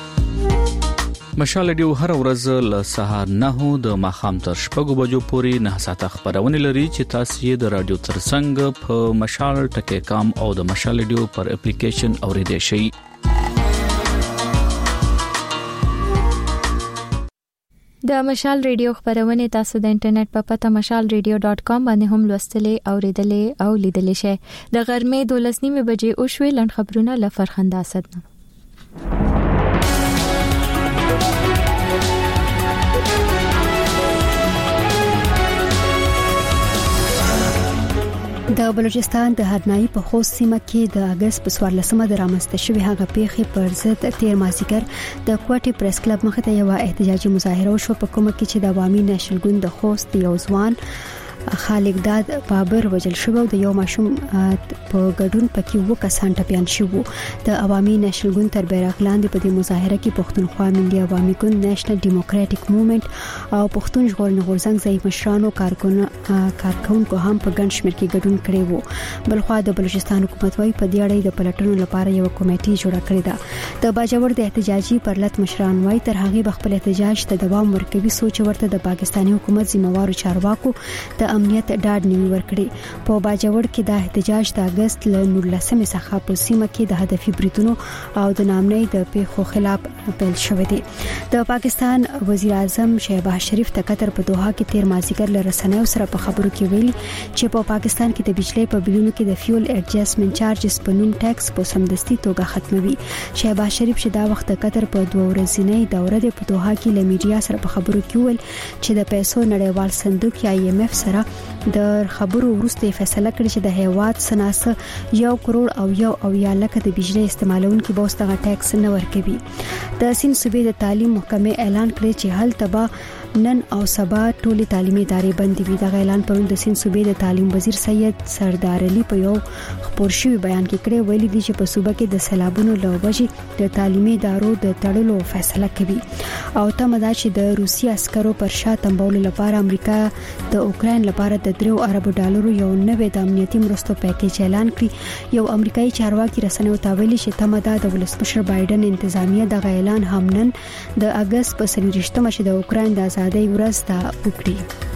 مشال ریډیو هر ورځ له سهار 9 د ماښام تر 6 بجو پورې 9 ساعته خبرونه لري چې تاسو یې د رادیو ترڅنګ په مشال ټکی کام او د مشال ریډیو پر اپلیکیشن اوریدئ شئ.
د مشال ریډیو خبرونه تاسو د انټرنیټ په پته mashalradio.com باندې هم لوستلې او ریډلې او لیدلې شئ. د غرمې 12:30 بجې او شوي لند خبرونه لفرخنده اسدنه.
د بلوچستان د هرنایي په خوست سیمه کې د اگست په 14مه د رامنځته شوې هغه پیښې پر ضد تیر مازیګر د کوټي پریس کلب مخې ته یو احتجاجي مظاهره وشو په کومه کې چې د عوامي نېشنل ګوند د خوست یو ځوان خالق داد بابر وجل شو او د یو ماشوم په ګډون پکې وکسان ټپيان شو. د عوامي نېشنل ګوند تر بیرغ لاندې په دې مظاهره کې پښتونخوا ملي عوامي ګوند نېشنل ډیموکراټک موومېنټ او پښتون ژغورنې غورځنګ ځای مشرانو کارکونکو هم په ګڼ شمېر کې ګډون کړی وو. بلخوا د بلوچستان حکومت وايي په دې اړه د پلټنو لپاره یو کمیټه جوړه کړې ده. د باجوړ د احتجاجي پرلط مشران وايي تر هغه خپل احتجاج ته دوام ورکوي سوچ ورته د پاکستاني حکومت ذمہوارو چارواکو د امنیت ډاډ نیوي ورکړي. په باجوړ کې د احتجاج د اگست ل 19 څخه په سیمه کې د هدفي بریتونو او د نامنۍ د پیښو خلاف پیل شوې دي. د پاکستان وزیر اعظم شهباز شریف ته قطر په دوحه کې تیر مازیګر له رسنیو سره په خبرو کې ویلي چې په پاکستان کې د بجلی په بلونو کې د فیول ایڈجسټمنټ چارجز په نوم ټیکس په سمدستي توګه ختموي. شهباز شریف چې دا وخت قطر په 2 ورځې دوره د په دوحه کې له میډیا سره په خبرو کې ویل چې د پیسو نړیوال صندوق یا IMF سره د خبرو وروسته فیصله کړې چې د هیواد سناسه 1 کروڑ او 1 لک د بجلی استعمالونکو به واستغه ټیکس نه ورکوي. د سین صوبې د تعلیم محکمې اعلان کړی چې هل تبا نن او سبا ټولي تعلیمي ادارې بندې وي. دا اعلان پرون د سین صوبې د تعلیم وزیر سید سردار علي په یو خبر شوی بیان کې کړی ویلي دي چې په صوبه کې د سیلابونو له وجې د تعلیمي ادارو د تړلو فیصله کوي او تمه ده چې د روسي عسکرو پر شا تنبولو لپاره امریکا د اوکراین لپاره د 3 ارب ډالرو یو نوې د امنیتي مرستو پیکیج اعلان کړی. یو امریکایي چارواکي رسنیو ته ویلي چې تمه ده د ولسمشر بایدن انتظامیه د اعلان هم نن د اگست په 23مه چې د اوکراین د آزادۍ ورځ ته وکړي.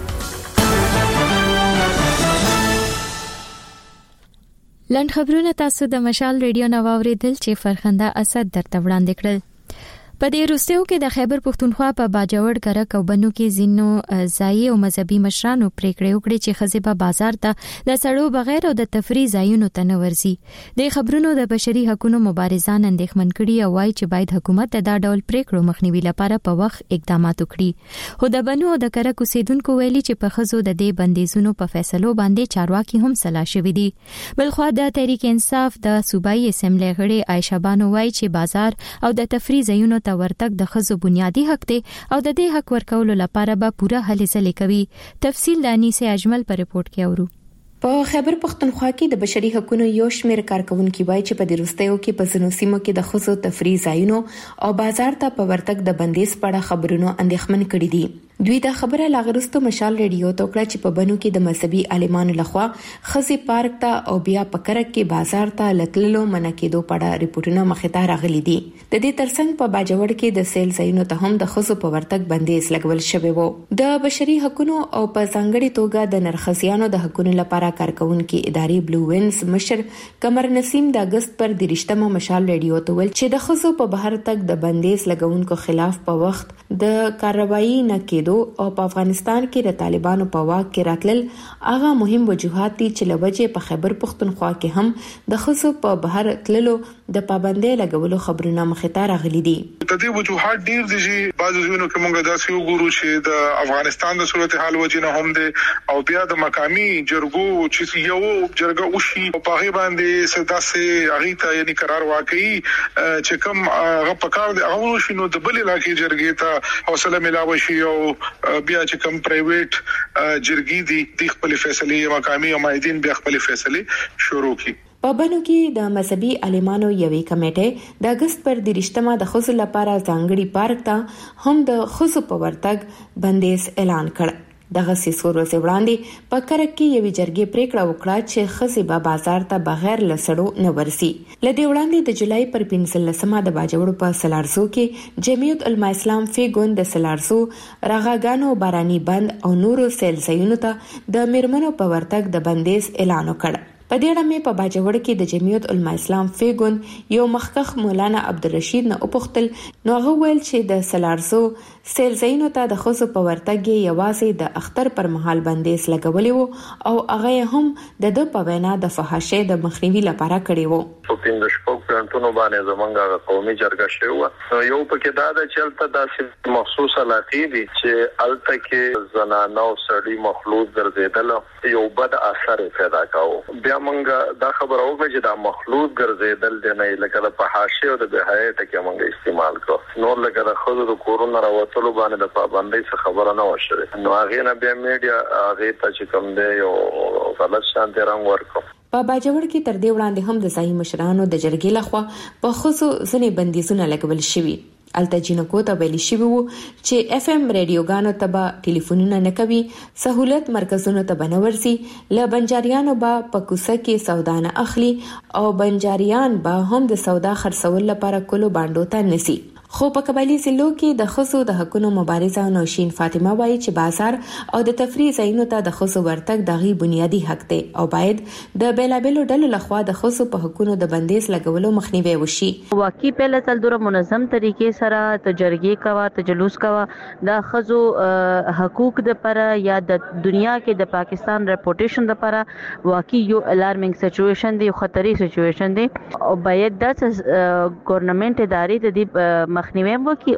لند خبرونه تاسو د مشال ریډیو نو اوریدل چې فرخنده اسد درته وړاندې کړل. په دې روستیو کې د خیبر پښتونخوا په باجوړ کرک او بنو کې زینو ځای او مذهبي مشرانو پریکړه وکړه چې خزیبه بازار ته د سړو بغیر او د تفریح ځایونو ته نه ورځي. د خبرونو د بشري حقوقو مبارزان اندېښمن کړي او وايي چې باید حکومت دا ډول پریکړو مخنیوي لپاره په وخت اقدامات وکړي. خو د بنو او د کرک اوسیدونکو ویلي چې په خزو د دې بندیزونو په فیصلو باندې چارواکي هم سلا شوي دي. بلخوا د تحریک انصاف د صوبایي اسمبلی غړي عائشہ بانو وايي چې بازار او د تفریح ځایونو ته ورتګ د خزو بنیادی حق دی او د دې حق ورکولو لپاره به پوره هلې ځلې کوي. تفصیل د انیسه اجمل پر رپورت کې اورو.
په خیبر پښتونخوا کې د بشري حقوقو یو شمېر کارکونکو وایي چې په دې وروستیو کې په ځینو سیمو کې د خزو تفریح ځایونو او بازار ته په ورتګ د بندیز په اړه خبرونه اندېښمن کړي دي. دوی دا خبره لاغرستو مشال ریډیو ته کړه چې په بنو کې د مذهبي عالمانو لخوا خزي پارک ته او بیا په کرک کې بازار ته لتللو منع کېدو په اړه ریپورتونه مخې ته راغلي دي. د دې ترڅنګ په باجوړ کې د سیل ځایونو ته هم د خزو په ورتګ بندیز لګول شوی وو. د بشري حقوقو او په ځانګړي توګه د نرخصيانو د حقوقو لپاره کارکونکو ادارې بلو وینز مشر قمر نسیم د اگست پر 23مه مشال ریډیو ته ویل چې د خزو په بهر تک د بندیز لګونکو خلاف په وخت د کاروایی نه کېدو او په افغانستان کې د طالبانو په واک کې راتلل هغه مهم وجوهات دي چې لوجه په خیبر پښتونخوا کې هم د خزو په بهر تللو د پابندۍ لګولو خبرونه مخې ته راغلي دي.
د دې وجوهات ډیر دي چې بعضو ځینو کې مونږ داسې وګورو چې د افغانستان د صورتحال وجې نه هم دي او بیا د مقامي جرګو چې یو جرګه وشي په هغه باندې سداسه هغه ته یعنی قرار واقعي چې کوم هغه پکار دي هغه شنو د بل علاقې جرګې ته حوصله ملاوي شي او بیا چې کوم پرایویټ جرګې دي د خپل فیصله مقامي او مایدین بیا خپل فیصله شروع کړي.
په بنو کې د مذهبي عالمانو یوې کمیټې د اگست پر 23مه د خزو لپاره ځانګړي پارک ته هم د خزو په ورتګ بندیز اعلان کړ. دغه سیسور وسوړاندې په کرک کې یوې جرګې پریکړه وکړه چې خزي به بازار ته بغیر لسړو نه ورسي. لدې وړاندې د جولای پر 15مه د باجوړ په سلارزو کې جمعیت علماء اسلام فیګون د سلارزو راغاګانو باراني بند او نورو سیل ځایونو ته د میرمنو په ورتګ د بندیز اعلان وکړ. په دې اړه مې په باجوړ کې د جمعیت علماء اسلام فیګون یو مخکخ مولانا عبدالرشید نه وپوښتل، نو هغه ویل چې د سلارزو سیل ځایونو ته د ښځو په ورتګ یوازې د اختر پر مهال بندیز لګولی وو او هغه هم د په وینا د فحاشۍ د مخنیوي لپاره کړی وو.
په 15 شپږ پرنټونو باندې زمونږه قومي جرګه شوی و. یو پکې دا د چلته داسې مخصوص علاقې دي چې الته کې زنانه او سړي مخلوط ګرځیدل یو بد اثر پیدا کاوه. بیا مونږ دا خبره وکړه چې دا مخلوط ګرځیدل د نه لکه د فحاشۍ او د بهای ټکي مونږ استعمال کړو. نور لکه د خود د کورونو راوتلو باندې د پابندۍ څخه خبره نه وشوه. نو هغه نه بیا میډیا هغه ته چې کوم دی یو غلط شانتي رنګ ورکړ.
په باجوړ کې تر دې وړاندې هم د ځایي مشرانو د جرګې لخوا په خصو ځنې بندیزونه لګول شوي. الته جنکو ته ویل شوی وو چې اف ام رادیوګانو ته به ټلیفونونه نه کوي، سہولت مرکزونو ته به نه ورسي، له بنجاریانو به په کوڅه کې سودا نه اخلي او بنجاریان به هم د سودا خرڅول لپاره کلو باندو ته نسی. خو په قبایلی ضلعو کې د ښځو د حقوقو مبارزه نوشین فاطمه وایي چې بازار او د تفریح ځایونو ته د ښځو ورتګ دغه بنیادی حق دی او باید د بیلابلو ډلو لخوا د ښځو په حقوقو د بندیز لګولو مخنیوي وشي.
واقعي په لټل دوره منظم طریقې سره ته جرګې کوا ته جلوس کوا د ښځو حقوق د پر یا د دنیا کې د پاکستان ریپوټیشن د پر واقعي یو الارمینګ سچويشن دی، خطرې سچويشن دی او باید د ګورنمنت ادارې د دې مخنیوي وکړي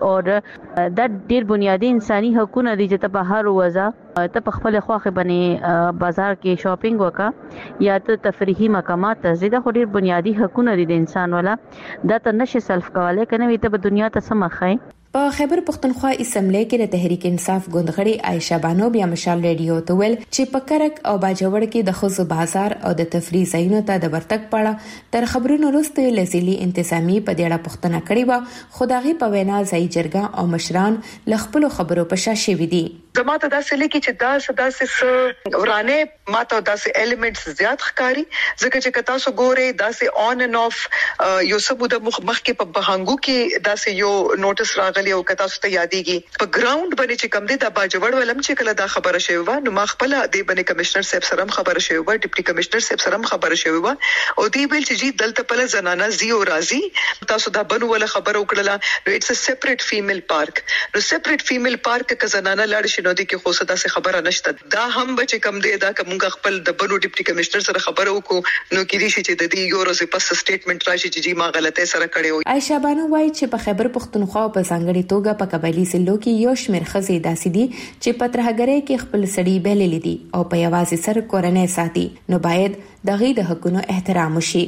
او د ډیر بنیادی انساني حقوقونه دي چې په هر وځه ته په خپل خواخه باندې بازار کې شاپینګ وکا یا ته تفریحي مقامات ته زیاده خو ډیر بنیادی حقوقونه دي د انسان ولا دا ته نشه سلف کواله کنه وي ته په دنیا ته سمخای.
په خیبر پختونخوا اسمبلی کې د تحریک انصاف ګوندغړي عائشہ بانو بیا مشال ریډیو ته ویل چې په کرک او باجوړ کې د خصوصي بازار او د تفریح ځایونو ته د ورتګ پړه تر خبرونو وروسته لزیلی انتظامی په دې اړه پوښتنه کړې و. خدایي په وینا ځای جرګه او مشران لخپل خبرو په شاشه وي دي.
زماته دا سلی کې چې دا سه ورانه ماته دا سه الیمنټس زیات ښکاری ځکه چې کتا سو ګوره دا سه اون اند اف یو سبو د مخ کې په بهانګو کې دا سه یو نوټس راغلی او کتا سو ته یادېږي په ګراوند باندې چې کم دي د باجوړ ولم چې کله دا خبره شوی و نو ما خپل د باندې کمشنر صاحب سره خبره شوی و، ډیپټي کمشنر صاحب سره خبره شوی و او دی ویل چې جی دلته په زنانه زیو راضي تاسو دا بنو ول خبره وکړه نو اټس ا سیپریټ فیمیل پارک. نو سیپریټ فیمیل پارک ک زنانه لاړ شي نو دي کې خو څه داسې خبره نشته. دا هم بچ کم دی دا کومه خپل د بنو ډیپټي کمشنر سره خبره وکړو نو کې دي چې د دې یو ورځې پس سټیټمنټ راشي چې جی ما غلطه سره کړی و.
عائشہ بانو وایي چې په خیبر پختونخوا په ځانګړي توګه په قبایلی ضلعو کې یو شمېر ښځې داسې دي چې په ترهګرۍ کې خپل سړي بیللي دي او په یوازې سر کورنۍ ساتي، نو باید دغه د حقوقو احترام وشي.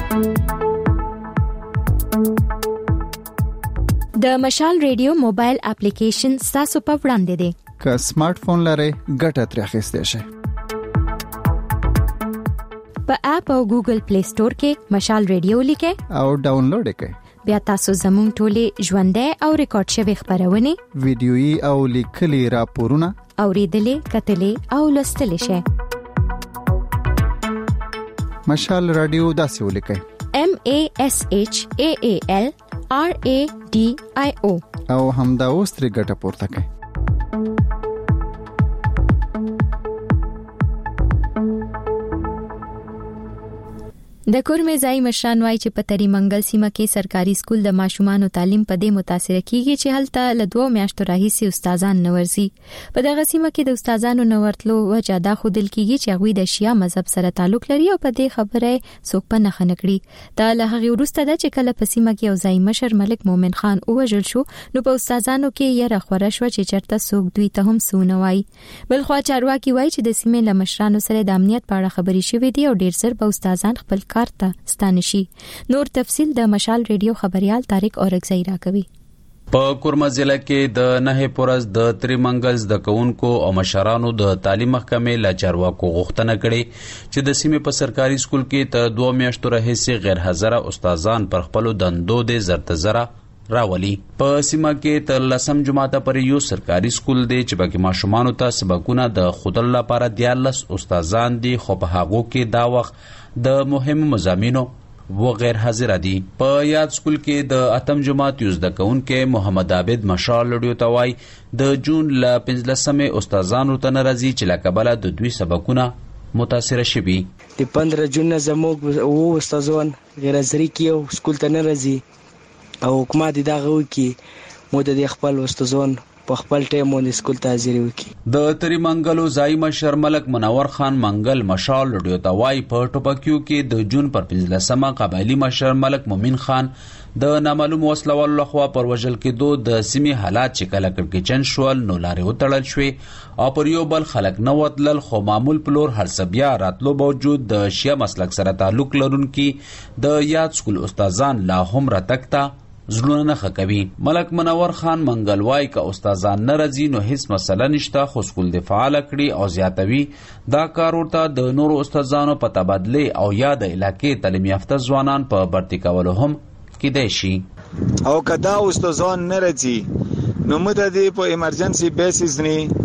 د مشال ریډیو موبایل اپلیکیشن تاسو په وړاندې دی.
که سمارټ فون لرئ ګټه ترې اخیستئ شئ.
په اپ او ګوګل پلی سٹور کې مشال ریډیو لیکئ
او ډاونلوډ کړئ.
بیا تاسو زموږ ټولې ژوندۍ او ریکارډ شوی خبرونه
ویډیويي او لیکلي راپورونه
اوریدلې کتلې او لوستلې شئ.
مشال رادیو داسې ولیکئ
MASHAAL RADIO
او همدا اوس ترې ګټه پورته کړئ.
د کورمه ځای مشران وایي چې په تری منګل سیمه کې سرکاري سکول د ماشومانو تعلیم په دې متاثر کیږي چې هلته له 2 میاشتو راهیسې استادان نورځي. په دغه سیمه کې د استادانو نورتلو وجه دا خودل کیږي چې هغوی د شیا مذهب سره تعلق لري او په دې خبره څوک په نه خنکړي. دا له هغه وروسته د چې کله په سیمه کې یو ځای مشر ملک مومن خان اوجل شو نو په استادانو کې یې راخوره شو چې چرته څوک دوی ته هم سونه وای. بلخوا چارواکي وایي چې د سیمې له مشرانو سره د امنیت په اړه خبري شوې دي او ډیر زر به استادان خپل کارته ستانشي. نور تفصيل د مشال ریډیو خبريال طارق اورګزئی راکوي.
په کورما ضلع کې د نه پورز د تریمنګلز د کونکو او مشرانو د تعلیم محکمې لا چارواکو غوښتنه کړې چې د سیمې په سرکاري سکول کې ته 2 میاشتو راهیسې غیر حاضر استادان پر خپل دندو د زرتزره راولي. په سیمه کې تر 10 جماعته پورې یو سرکاري سکول دی چې پکې ماشومانو ته سبقونه د خودل لپاره 14 استادان دي، خو په هغو کې دا وخت د مهمو مضامینو و غیر حاضر دي. په یاد سکول کې د 8 جماعت یو زده کوونکې محمد عابد مشال لډیو توای د جون ل 15 استادانو ته ناراضي چې لکبله د دوی سبقونه متاثر شوي.
د 15 جون زموږ او استادان غیر حاضری کیو سکول ته ناراضي او حکومت دغه وکي مو د خپل استادان په خپل ټیم باندې سکول ته حاضری وکي.
د تری منګلو ځای مشر ملک منور خان منګل مشال لډیو توای په ټوپکیو کې د جون پر 15 قبایلی مشر ملک مومن خان د نامعلوم وسلوال لخوا پر وژل کېدو د سیمې حالات چې کله کړکېچن شول نو لارې وتړل شوې او پر یو بل خلک نه وتلل، خو معمول پلور هر بیا راتلو باوجود د شیعه مسلک سره تعلق لرونکي د یاد سکول استادان لا هم راتګ زړونه نه خکوي. ملک منور خان منګلوای که استادان ناراضي نو هیڅ مسله نشته، خو سکول د فعال کړي او زیاتوي دا کار ورته د نورو استادانو په تبادله او یا د علاقې تعلیم یافته ځوانان په برتي کولو هم کېدای شي.
او کدا استادان ناراضي نو موږ د په ایمرجنسي بیسیس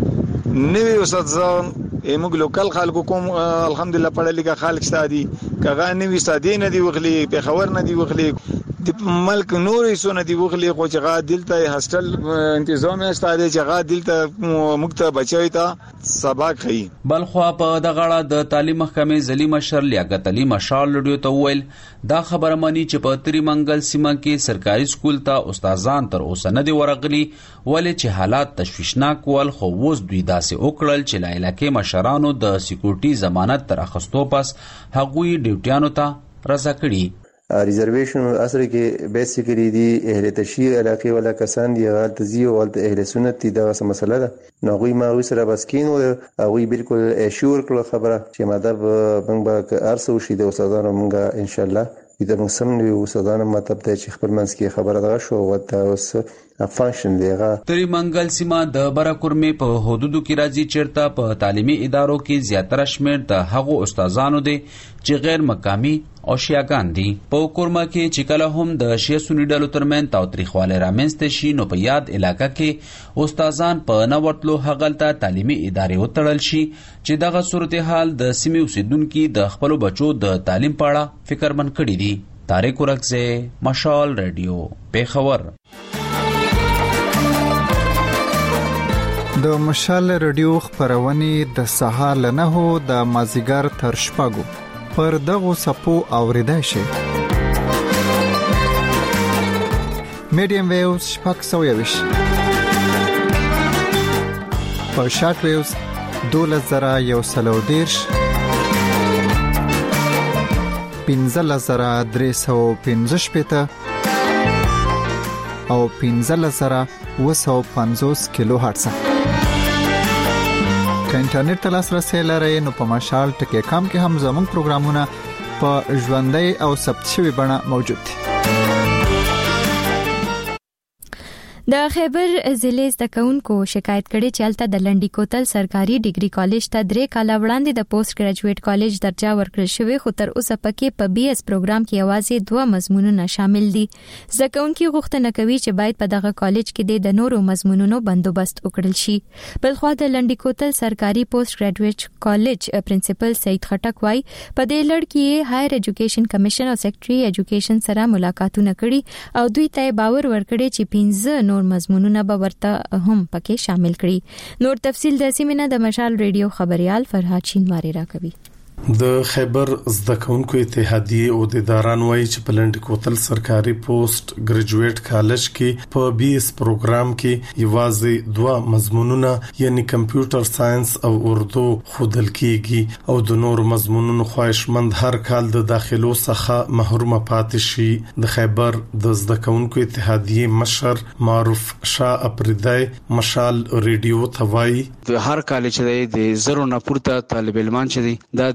نوی استادان موږ لوکل خلکو کوم الحمدلله پړه لیکه خلک ستادي کغه نوی استادین نه دی وغلی په خبر نه دی وغلی د ملک نورې سونه دی وغلی خو چې غا دلته هاستل تنظیم استاده چې غا دلته مکته بچوي ته سبق خي.
بلخوا په دغړه د تعلیم محکمې ځلی مشر لیاقت علي مشال لډیو ته ویل دا خبره مانی چې په تری منګل سیمه کې سرکاري سکول ته استادان تر اوسه نه دی ورغلي ولې چې حالات تشویشناک ول، خو اوس دوی داسې وکړل چې لا علاقې مشرانو د سکیورټي ضمانت تر اخستو پس هغوی ډیوټیانو ته رضا کړي.
ریزرویشن اثر کې بیسیکلی دی اهل تشیع علاقې ولا کسان دی غلط زی او غلط اهل سنت دی دا مسله ده نو غوی ما سره بسکین او غوی بالکل اشور کړه خبره چې مدب بنګ ارسو شي د استادانو مونږه ان شاء الله د موسم نو استادانو مطلب ته چې خپل منځ کې خبره ده شو وته اوس فنکشن دیغه.
تری منګل سیمه د براکورمې په حدودو کې راځي چیرته په تعلیمي ادارو کې زیاتره شمیر د هغو استادانو دي چې غیر مقامي او شیعاګان دي. په کورما کې چې کله هم د شیعه سنی ډلو ترمنځ تاوتریخوالی رامنځته شي نو په یاد علاقه کې استادان په نه ورتلو هغلته تعلیمي ادارې وتړل شي چې دغه صورتحال د سیمې اوسیدونکو د خپلو بچو د تعلیم په اړه فکرمند کړي دي. طارق ورکزه، مشال رادیو، پیښور.
د مشال رادیو خبرونه د سهار له 9 د مازیګر تر شپږو پر دغه سپو اوریدای شي. میډیم ویوز شپږ سویوش په شارټ ویوز 2130 15315 او 15750 کیلو هرتز. که انټرنیټ ته لاسرسي لرئ نو په مشال ټکی کام کې هم زموږ پروګرامونه په ژوندۍ او ثبت شوی بڼه موجود دي.
د خیبر ضلع زده کوونکو شکایت کړي چې الته د لنډی کوتل سرکاري ډیګري کالج ته 3 کال وړاندې د پوسټ ګریجویټ کالج درجه ورکړل شوی، خو تر اوسه پکې په بي اس پروګرام کې یوازې 2 مضمونونه شامل دي. زده کوونکي غوښتنه کوي چې باید په دغه کالج کې د نورو مضمونونو بندوبست وکړل شي. بلخوا د لنډی کوتل سرکاري پوسټ ګریجویټ کالج پرنسپل سید خټک وايي په دې لړ کې هایر ایجوکیشن کمیشن او سیکریټري ایجوکیشن سره ملاقاتونه کړي او دوی ته باور ورکړي چې 15 نور مضمونونه به ورته هم پکې شامل کړي. نور تفصیل د سیمینار د مشال ریډیو خبريال فرهاد شینواری راکوي.
د خیبر زده کوونکو اتحادیه او د اداران وایي چې په لنډی کوتل سرکاري پوسټ ګریجویټ کالج کې په بي اس پروګرام کې یوازې 2 مضمونونه یعنی کمپیوټر ساينس او اردو خودل کېږي او د نور مضمونونو خواهشمند هر کال د داخلو څخه محروم پاتې شي. د خیبر د زده کوونکو اتحادیه مشر معروف شاه اپریدای مشال ریډیو ته وایي
د هر کال چې د زرو نه پورته طالب علمان چې دا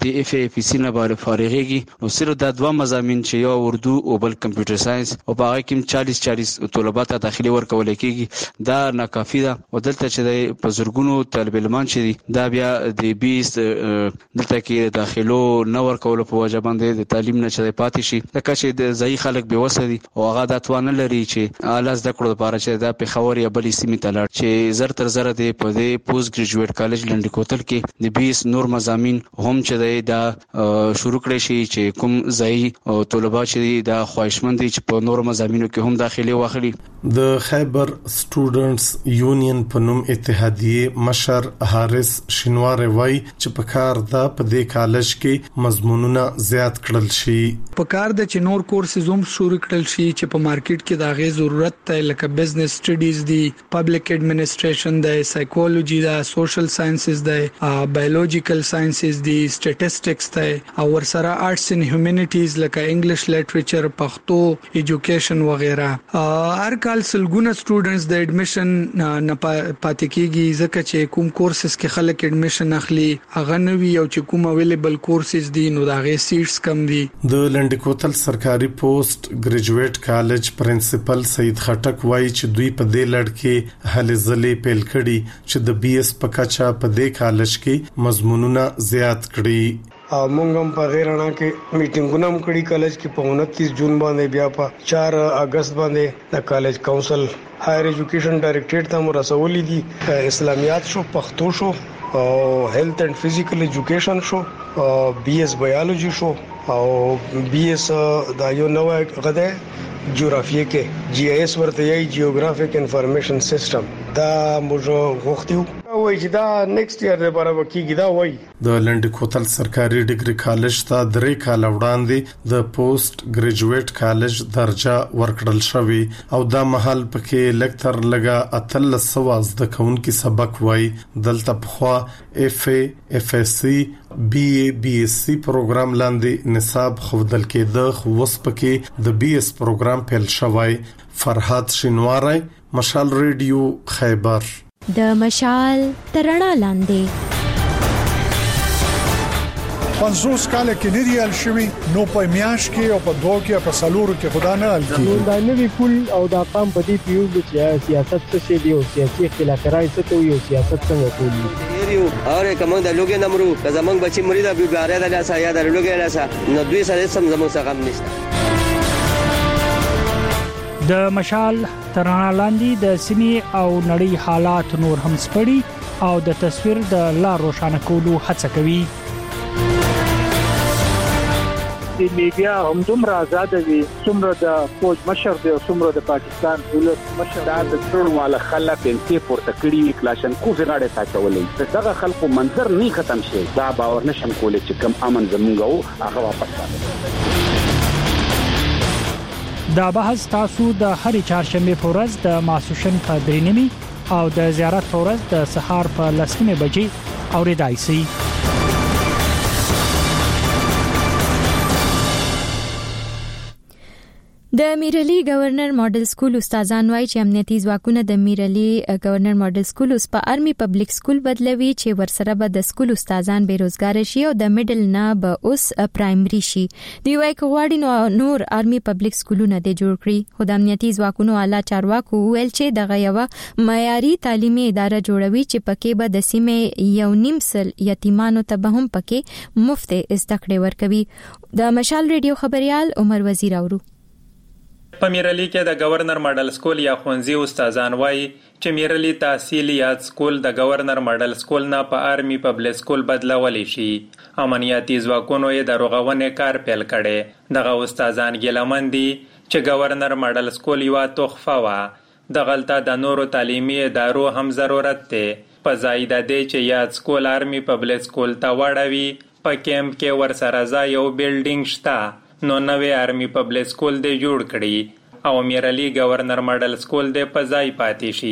د اف ای پی سی نه باندې فارغيږي نو صرف د دوه مضامین چې یو اردو او بل کمپیوټر ساينس او په هغه کې 40 طلبات ته داخلي ورکول کېږي دا ناکافي ده او دلته چې د بزرګونو طالب علمان چې دا بیا د 20 دلته کې داخلو نه ورکول په وجه باندې د تعلیم نه چې پاتې شي دا چې د ځای خلک به وسدي او هغه د توان لري چې اعلی زده کړو لپاره چې د پیښور یا بلې سیمې ته لاړ چې زر تر زر د په دې پوسټ ګریجویټ کالج لنډ کوتل کې د 20 نور مضامین هم چې دا شروع کړي شي چې کوم ځای او طلبه چې دا خواهشمند دي چې په نور مضامینو کې هم داخلي واخلي.
د خیبر سټوډنټس یونین په نوم اتحادیه مشر حارث شینوار وای چې په کار دا په دې کالج کې مضمونونه زیات کړل شي.
په کار د چې نور کورسز هم شروع کړل شي چې په مارکیټ کې دا غي ضرورت ته لکه بزنس سټډیز دي پبلک ایڈمنسټریشن دی سایکولوژي دا سوشل ساينسز دی بایولوژیکل ساينسز دي سټیټسټکس دی او ورسره آرټس ان هیومنټیز لکه انګلیش لټریچر پښتو ایجوکیشن وغیرہ. هر کال سلګونه سټوډنټس د ایډمیشن نه پاتې کیږي ځکه چې کوم کورسز کې خلک ایډمیشن اخلي هغه نوي او چې کوم اویلیبل کورسز دي نو دا غي سیټس کم دي.
د لنډ کوتل سرکاري پوسټ ګریجویټ کالج پرنسپل سید خټک وایي چې دوی په دې لړ کې هلې ځلې پیل کړي چې د بي اس په کچا په دې کالج کې مضمونونه زیات کړي.
موږ هم په غیرنا کې میټینګونه هم کړی کالج کې په 29 جون باندې بیا په 4 اگست باندې د کالج کونسل هایر ایجوکیشن ډایریکټریټ ته مرسولې دي اسلامیات شو پښتو شو او هیلث اینڈ فزیکل ایجوکیشن شو بي اس بایولوژي شو او بي اس دا یو نوې غده جغرافیه کې جی آی اس ورته یي جیوګرافیک انفارمیشن سیستم دا موږ غوښتیو وای چې دا نیکسټ ایئر لپاره وکیږي دا وای.
د لنډ کوتل سرکاري ډیګري کالج ته 3 کال وړاندې د پوسټ ګریجویټ کالج درجه ورکړل شوی او دا محل پکې لکتر لګا 1300 د کونکي سبق وای. دلته په اف ای اف اس سی بي ای بي اس سی پروګرام لاندې نصاب خودل کېده خو وس پکې د بي اس پروګرام پیل شوی. فرحات شینواری مشال ریډیو خیبر.
د مشال ترنا لاندې
50 کال کې نریال شوی نو په میاش کې او په دوه کې په سالورو کې خدا نه ال کې
دا نوی پول او دا قام په دې پیو چې سیاست څه دی او سیاسي خلافکارای څه کوي او سیاست څنګه کوي
یو اور کوم د لوګي نمرو کزمنګ بچی مریدا بیګاره د لاسه یا د لوګي لاسه نو دوی سره سم زمو څخه غم نشته.
د مشال ترنا لاندې د سیمې او نړۍ حالات نور هم سپړي او د تصویر د لار روښانه کولو هڅه کوي.
د میډیا هم دومره آزاد دي څومره د فوج مشر دی او څومره د پاکستان دولت مشر د ټول والا خلک په پورته کړي کلاشن کوزه غاړه ساتولې دغه خلکو منظر نه ختم شي دا باور نشم کولای چې کم امن زمونږ هغه واپس راځي.
دا بحث تاسو د هرې چهارشنبه په ورځ د ماسوشن په 3:30 او د زیارت په ورځ د سهار په 10:00 بجې اوریدای شئ.
د میرلی گورنر ماډل سکول استادان وایي چې امنیتي ځواکونه د میرلی گورنر ماډل سکول اوس په آرمي پبلک سکول بدلوي چې ورسره به د سکول استادان بیروزګار شي او د میډل نه به اوس پرایمري شي. دی وایي کوړی نور آرمي پبلک سکولونه د جوړ کړي خو د امنیتي ځواکونو اعلی چارواکو ویل چې دغه یو معیاري تعلیمي اداره جوړوي چې پکې به د سیمې یو نیم سل یتیمانو ته به هم پکې مفت زده کړې ورکوي. د مشال ریډیو خبريال عمر وزیر اورو.
په میرلی کې د گورنر ماډل سکول یا خونځي استادان وایي چې میرلی تحصیلي یاد سکول د گورنر ماډل سکول نه په آرمي پبلک سکول بدلول شي. امنیتي ځواکونو یې د رغونې کار پیل کړي. دغه استادان ګیلمن دي چې گورنر ماډل سکول یو تحفه وا د غلطه د نورو تعلیمي ادارو هم ضرورت ده. په زائد ده چې یاد سکول آرمي پبلک سکول ته وړوي په کیمپ کې ورسره ځای یو بیلډینګ شته نو نوې آرمي پبلک سکول دی جوړ کړي او میرلی گورنر ماډل سکول دی په ځای پاتې شي.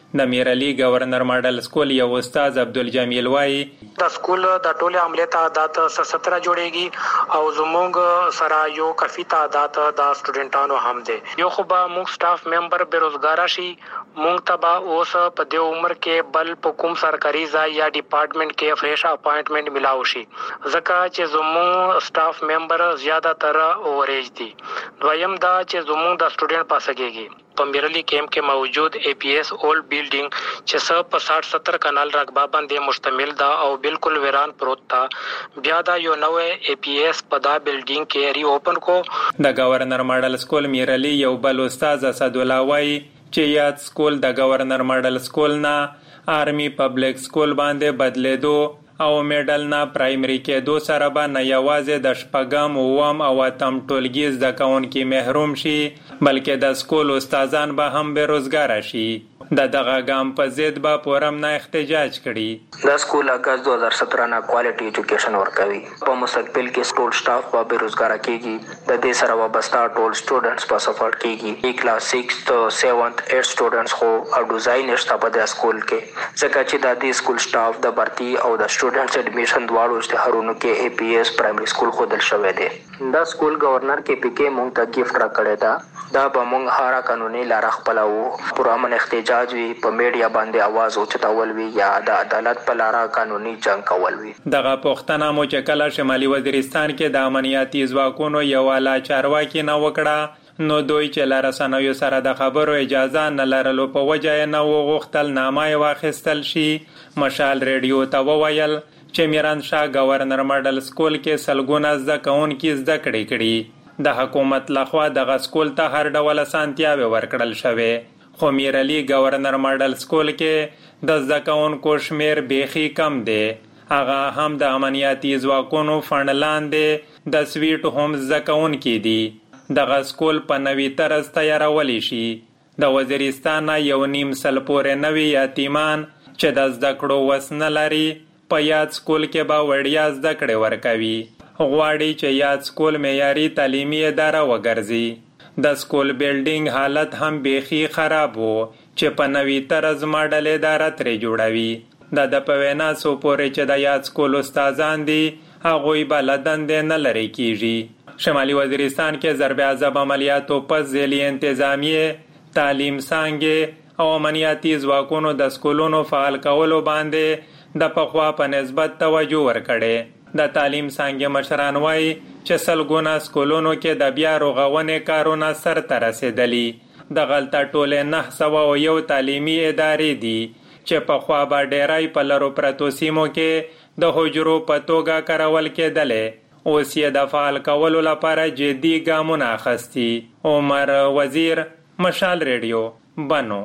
د میرعلی گورنر ماډل سکول یو استاد عبدالجمیل وایي
د سکول د ټوله عمله تعداد 17 جوړیږي او زموږ سره یو کافي تعداد د سټوډنټانو هم دي. یو خو به موږ سټاف ممبر بیروزګار شي، موږ ته اوس په دې عمر کې بل په کوم سرکاري ځای یا ډپارټمنټ کې فریش اپاینټمنټ ملاو شي، ځکه چې زموږ سټاف ممبر زیاده تر اوریج دي. دویم دا چې زموږ د سټوډنټ پاسګيږي په میرعلی کیمپ کې موجود APS اولډ بلډینګ چې سب په 60-70 کانال رقبه باندې مشتمل دا او بالکل ویران پروت تا. بیا دا یو نوې APS په دا بلډینګ کې ری اوپن کو.
د گورنر ماډل سکول میرعلی یو بل استاد اسد الله وایي چې یاد سکول د گورنر ماډل سکول نه آرمی پبلک سکول باندې بدلیدو او میډل نه پرایمری کې دو سره به نه یوازې د شپږم اوم او اتم ټولګي زده کوونکي محروم شي بلکې د سکول استادان به هم بیروزګار شي. د دغه ګام په ضد به پورم نه احتجاج کړي.
دا سکول اگست 2017 نه کوالټي ایجوکیشن ورکوي. په مستقبل کې ټول سټاف به بیروزګار کیږي. د دې سره وابسته ټول سټوډنټس په سپورټ کیږي. کلاس 6 7 8 سټوډنټس خو او ډیزاین نشته په دې سکول کې، ځکه چې د دې سکول سټاف د برتي او د سټوډنټس اډمیشن دواړو اشتهارونو کې APS پرایمری سکول خودل شوی دی. دا سکول گورنر کې PK مونږ ته گیفت را کړی دا به مونږ هارا قانوني لار خپلو پر امن احتجاج وی په میډیا باندې आवाज اوچتول وی یا د عدالت په لار قانوني جنگ کول وی.
دغه پښتنه مو چې کله شمالي وزیرستان کې د امنیتي ځواکونو یو اعلی چارواکي نه وکړه نو دوی چې لارسنوي سره د خبرو اجازه نه لرلو په وجه نه وغوښتل نامه واخیستل شي. مشال ریډیو ته وویل چې میران شاه گورنر ماډل سکول کې سلګونه زده کوونکي زده کړي. د حکومت لخوا دغه سکول ته هر ډول اسانتیاوې ورکړل شوې، خو میرعلی گورنر ماډل سکول کې د زده کوونکو شمیر بیخي کم دی. هغه هم د امنیتي ځواکونو فنډ لاندې د سویټ هوم زده کوونکي دي. دغه سکول په نوي طرز تیارولی شي. د وزیرستان یو نیم سل پورې نوي یتیمان چې د زده کړو وس نه لري په یاد سکول کې به وړیا زده کړې ورکوي. غواړي چې یاد سکول معیاري تعلیمي اداره وګرځي. د سکول بلډینګ حالت هم بیخي خراب وو چې په نوي طرز ماډل اداره ترې جوړوي. د په وینا سو پورې چې د یاد سکول استادان دي هغوی به له دندې نه لرې کیږي. شمالي وزیرستان کې ضرب عذاب عملیاتو پس ذیلی انتظامیه تعلیم څانګې او امنیتي ځواکونو د سکولونو فعال کولو باندې د پخوا په نسبت توجه ورکړي. د تعلیم څانګې مشران وایي چې سلګونه سکولونو کې د بیا رغونې کارونه سرته رسېدلي. د غلطه ټولې 901 تعلیمي ادارې دي چې پخوا به ډیری په لرو پرتو سیمو کې د حجرو په توګه کارول کېدلې، اوس یې د فعال کولو لپاره جدي ګامونه اخیستي. عمر وزیر، مشال ریډیو، بنو.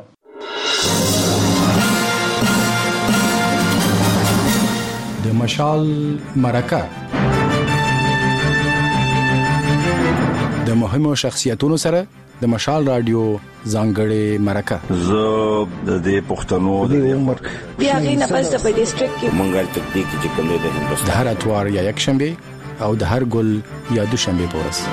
د مشال مرکه د مهمو شخصیتونو سره د مشال رادیو ځانګړې مرکه.
زه د دې پښتنو د عمر
بیا غینه پس د ډیسټریکټ کې
منګل تکتیک چې کوم د هندوستان
د هر اتوار یا یک شنبه او د هر ګل یا دوشنبه پورس.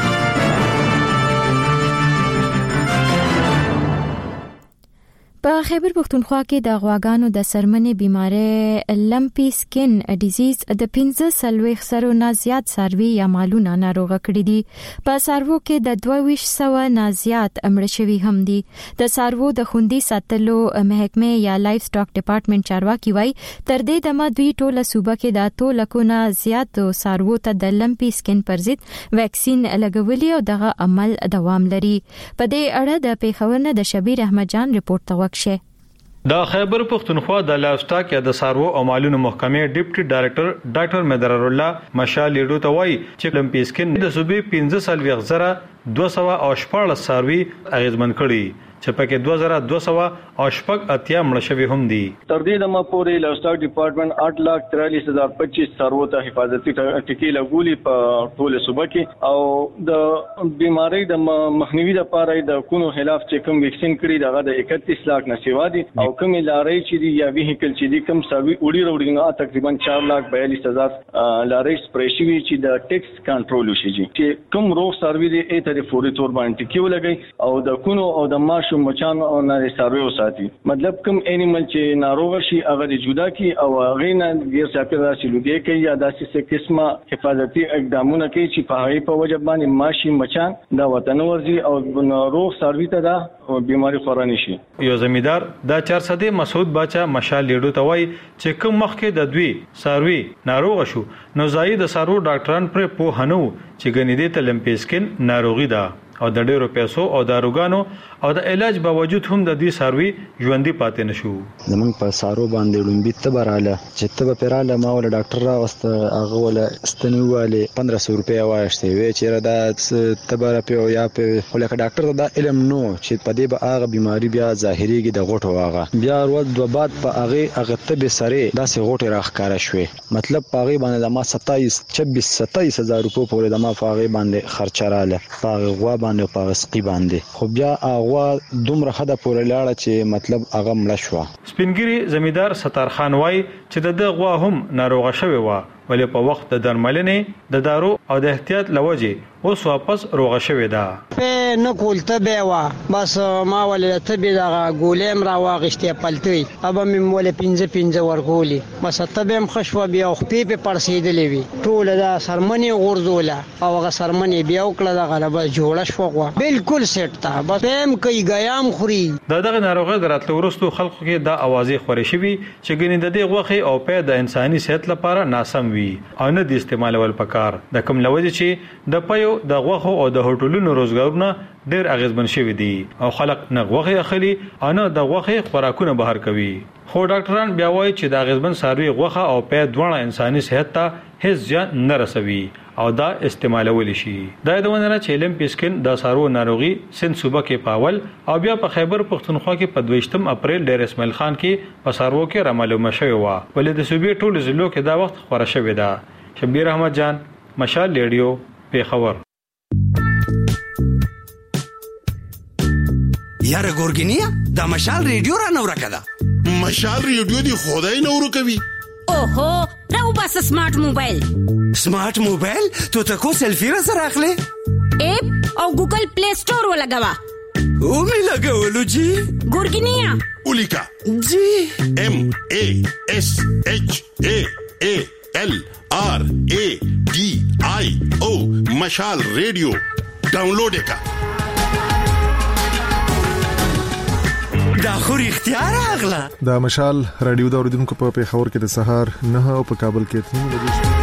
په خیبر پختونخوا کې د غواګانو د سرمنې بیماری لمپی سکن ډیزیز د 15 سرو نه زیات ساروی یا مالونه ناروغه کړي دي. په سارو کې د 2200 نه زیات مړه شوي هم دي. د سارو د خوندي ساتلو محکمه یا لایف سټاک ډپارټمنټ چارواکي وایي تر دې دمه دوی ټوله صوبه کې د 2 لکه نه زیات سارو ته د لمپی سکن پر ضد ویکسین لګولي او دغه عمل دوام لري. په دې اړه د پیښور نه د شبیر احمد جان ریپورت توقع.
د خیبر پختونخوا د لایفسټاک یا د سارو او مالونو محکمې ډیپټي ډایریکټر ډاکټر مدرر الله مشال لیډو ته وایي چې لمپی سکن د صوبې 15,214 ساروي اغیزمن کړي چې پکې 2280 مړه شوي هم دي.
تر دې دمه پورې لایفسټاک ډپارټمنټ 8,43,025 سارو ته حفاظتي ټکي لګولي په ټوله صوبه کې او د بیماری د مخنیوي لپاره د کونو خلاف چې کوم ویکسین کړي دغه د 31 لک نه سیوا دي او کوم لارې چې دي یا ویهیکل چې دي کوم ساروي وړي نه تقریبا 4,42,000 لارې سپری شوي چې د ټیکس کنټرول وشي چې کوم روغ ساروي دي ته د فوري تور باندې ټکي ولګي او د کونو او د ماش ماشو مچان او نه ساروي وساتي. مطلب کوم انیمل چې ناروغ شي هغه جدا کی او هغه نه غیر چاپیره سلوګي کوي یا داسې قسمه حفاظتي اقدامونه کوي چې په هغه په وجه باندې ماشي مچان دا وطن ورزي او ناروغ ساروي ته دا بیماری خورانی شي.
یو زمیدار دا 400 مسعود باچا مشال لیډو ته وای چې کوم مخکې د دوی ساروي ناروغ شو نو زاید سارو ډاکټران پر په هنو چې غنی دي تلمپیسکن ناروغي ده او د ډیرو پیسو او داروګانو او د علاج باوجود هم د دې ساروي ژوندۍ پاتې نشو.
زمون په سارو باندې لومبي تبراله چې تب پیراله ما ول ډاکټر را واست هغه ول استنواله 1500 روپیا واشته وی چې دا تبره په یا په ولکه ډاکټر دا علم نو چې په دې به هغه بیماری بیا ظاهريږي د غوټو واغه بیا ورځ دوه بعد په هغه تب سره داسې غوټه راخکاره شوې مطلب په هغه باندې د ما 27 هزار روپیا پورې د ما په هغه باندې خرچراله په هغه باندې په سقي باندې خو بیا هغه دومره خده پورې لاړه چې مطلب هغه مړ شو.
سپینګری زمیدار ستار خان وای چې د غوا هم ناروغه شوی و ولې په وخت د درملنې د دارو او د احتیاط لوجه اوس واپس روغه شوی ده.
په نو کولته به وا بس ما ولې ته به دا ګولم را واغشته پلتوي ابا مې ولې 15 ورغولي بس ته به مخشوا بیا خو په پرسیدلې وی ټول دا سرمنی غورځوله او هغه سرمنی بیا وکړه دا غلبه جوړه شو غوا بالکل سیټ تا بس هم کوي غیام خوري. دغه ناروغه دراتلو ورستو خلکو کې دا اوازې خوري شوی چې ګنې د دې غوخه او په د انساني صحت لپاره ناسم او نه د استعمالول پکار د کوم لوجه چې د پيو د غوخو او د هوټلونو روزګارونه ډېر اغیزمن شوی دي او خلک نه غوخه اخلي او نه د غوخه خوراکونه بهر کوي. خو ډاکټران بیا وایي چې د اغیزمن ساروي غوخه او په دوه انساني صحت ته هیڅ ځان نه رسوي او دا استعمالول شي. دا د ونره چې لمپیسکن د سارو ناروغي سند صوبه کې پاول او بیا په خیبر پختونخوا کې په 22 اپریل ډیر اسماعیل خان کې په سارو کې را معلومه شوی و ولې د صوبې ټول ضلعو کې دا وخت خبره شوې ده. شبیر احمد جان مشال ریډیو پیښور.
یاره ګورګینیا دا مشال ریډیو را نو راکړه.
مشال ریډیو دی خدای نو ورکوي.
اوهو راو بس سمارټ موبایل.
سمارټ موبایل تو تکو سیلفی را سره اخلي
اپ او ګوګل پلی سٹور ولګوا
او می لګولو جی
ګورګینیا
اولیکا
جی
MASHALRADIO مشال ریډیو ډاونلوډ کا
دا خو اختیار اغلا.
دا مشال رادیو دا اوریدونکو په پیښور کې د سهار 9 او په کابل کې 3 بجې.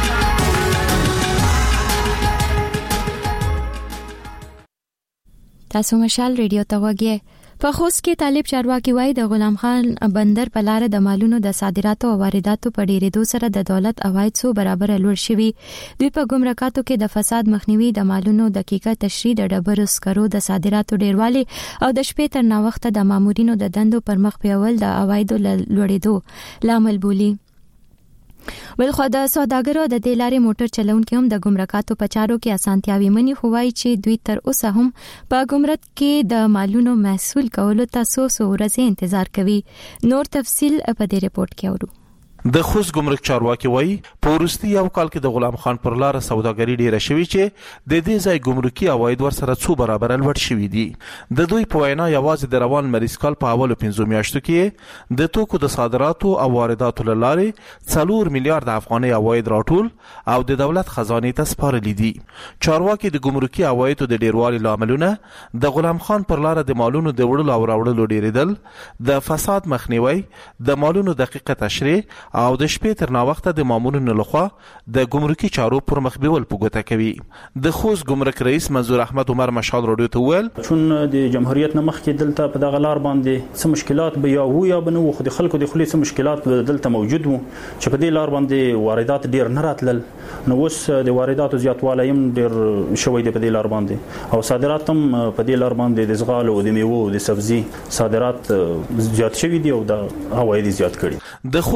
تاسو مشال ریډیو ته وګورئ. په خوست کې طالب چارواکي وایي د غلام خان بندر په لار د مالونو د صادراتو او وارداتو په ډیرېدو سره د دولت عواید سو برابر لوړ شوي. دوی په ګمرکاتو کې د فساد مخنیوي د مالونو دقیقه تشریح د ډبرو سکرو د صادراتو ډیروالي او د شپې تر ناوخته د مامورینو د دندو پر مخ پیول د عوایدو لوړېدو لامل بولی. ولخوا د سوداګرو د دلارې موټر چلونکو هم د ګمرکاتو په چارو کې اسانتیاوي مني خوای چې دوی تر اوسه هم په ګمرک کې د مالونو محصول کولو ته سو ورځې انتظار کوي. نور تفصيل په دې رپورت کې اورو.
د خوست ګمرک چارواکي وایي په ورستي یو کال کې د غلام خان پر لار سوداګري ډیره شوې چې د دې ځای ګمرکي عواید ور سره څو برابر لوړ شوي دي. د دوی په وینا یوازې د روان مریض کال په اولو 15 میاشتو کې د توکو د صادراتو او وارداتو لارې 4 میلیارډ افغانۍ عواید راټول او د دولت خزانه ته سپارل دي. چارواکي د ګمرکي عوایدو د ډیروالي لاملونه د غلام خان پر لار د مالونو د وړلو او راوړلو ډیریدل، د فساد مخنیوي، د مالونو دقیقه تشریح او د شپې تر ناوخته د مامورینو لخوا د ګمرکي چارو پر مخ بیول په ګوته کوي. د خوست ګمرک رئیس منظور احمد عمر مشال رادیو ته ویل
چون د جمهوریت نه مخکې دلته په دغه لار باندې څه مشکلات به یا بنو خو د خلکو د خلی څه مشکلات دلته موجود وو چې په دې لار باندې واردات ډیر نه راتلل. نو اوس د وارداتو زیاتوالی هم ډیر شوی دی په دې لار باندې او صادرات هم په دې لار باندې د زغال او د میوو او د سبزي صادرات زیات شوی دی او د عواید زیات کړي.
د خوست د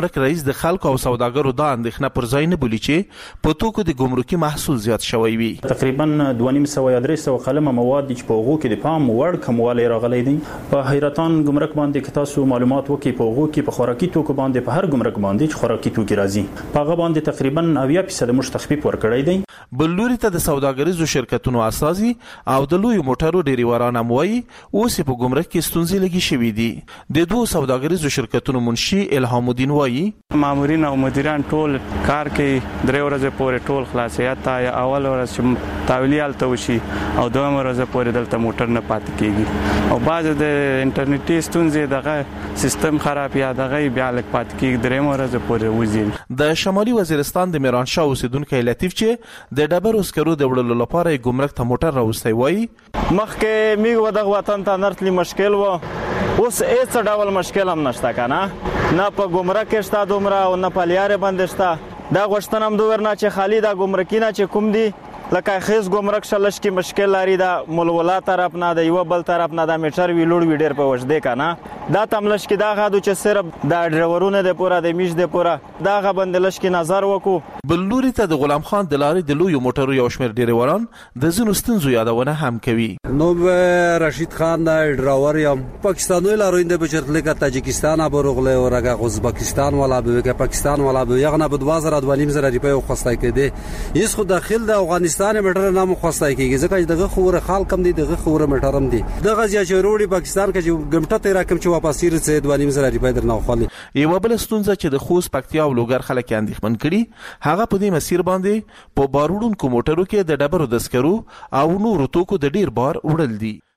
ګمرک رئیس د خلکو او سوداګرو د اندېښنه پر ځای نه بولی چې په توکو د ګمرکي محصول زیات شوی وي.
تقریبا 2.5 قلمه مواد چې په هغو کې د پام وړ کموالی راغلی دی. په حیرتان ګمرک باندې که تاسو معلومات وکړئ په هغو کې په خوراکي توکو باندې په هر ګمرک باندې چې خوراکي توکي راځي په هغه باندې تقریبا 90% موږ تخفیف ورکړی دی.
بل لوري ته د سوداګریزو شرکتونو اساسي او د لوی موټرو ډریوران اموي اوس په ګمرک کې ستونزې لګي شوې دي. د دوه سوداګریزو شرکتونو منشي الهام الدین وایي
مامورین او مدیران ټول کار کوي 3 ورځې پورې ټول خلاصیت ته اول ورځ چې تاویلیال ته وشي او دوه ورځې پورې دلته موټر نه پاتې کیږي او بعض د انټرنیټي ستونزې دغه سیستم خراب یا دغه بیا لک پاتې کیږي 3 ورځې پورې وځي.
د شمالي وزیرستان د میرانشاه اوسیدونکو لطیف چې د ډبرو سکرو د وړلو لپاره ګمرک ته موټر راوستي وایي
مخکې میګ ودغه وطن ته نرتلی مشکل و اوس هیڅ ډول مشکل هم نشته کنه نه په ګمرک کې شته دومره او نه په لیارې باندې شته دا غوښتنه هم دوه ورنه چې خالی دا ګمرکینه چې کوم دی لکه خیز ګمرک شلش کې مشکل لري دا مولولا طرف نه د یو بل طرف نه دا میټر وی لوړ وی ډیر په وښدې کنه دا تملش کې دا غادو چې صرف دا ډرایورونه د پورا د میش د پورا دا غ بندلش کې نظر وکړو.
بل لوري ته د غلام خان د لارې د لوی موټرو یو شمېر ډریوران د زینو ستونزو یادونه هم کوي.
نو رشید خان ډرایور یم پاکستاني لاروینده بچرتل کا تاجیکستان ابروغله او رګه ازبکستان ولا به که پاکستان ولا به یغنه به 2000 روپیه خوسته کېده هیڅ خو داخل د افغانستان میټر نه مخوسته کیږي ځکه دغه خوره خال کم دي دغه خوره میټرم دي دغه ځای چې وروړي پاکستان کې چې ګمټه تیرا کم چې واپس یې 2.5 روپیه درنه خالي.
یو بل ستونزه چې د خوست پکتیا او لوګر خلک اندېښمن کړي هغه په دې مسیر باندې په باروډونکو موټرو کې د ډبرو د سکرو او نورو توکو د ډیر بار وړل دي.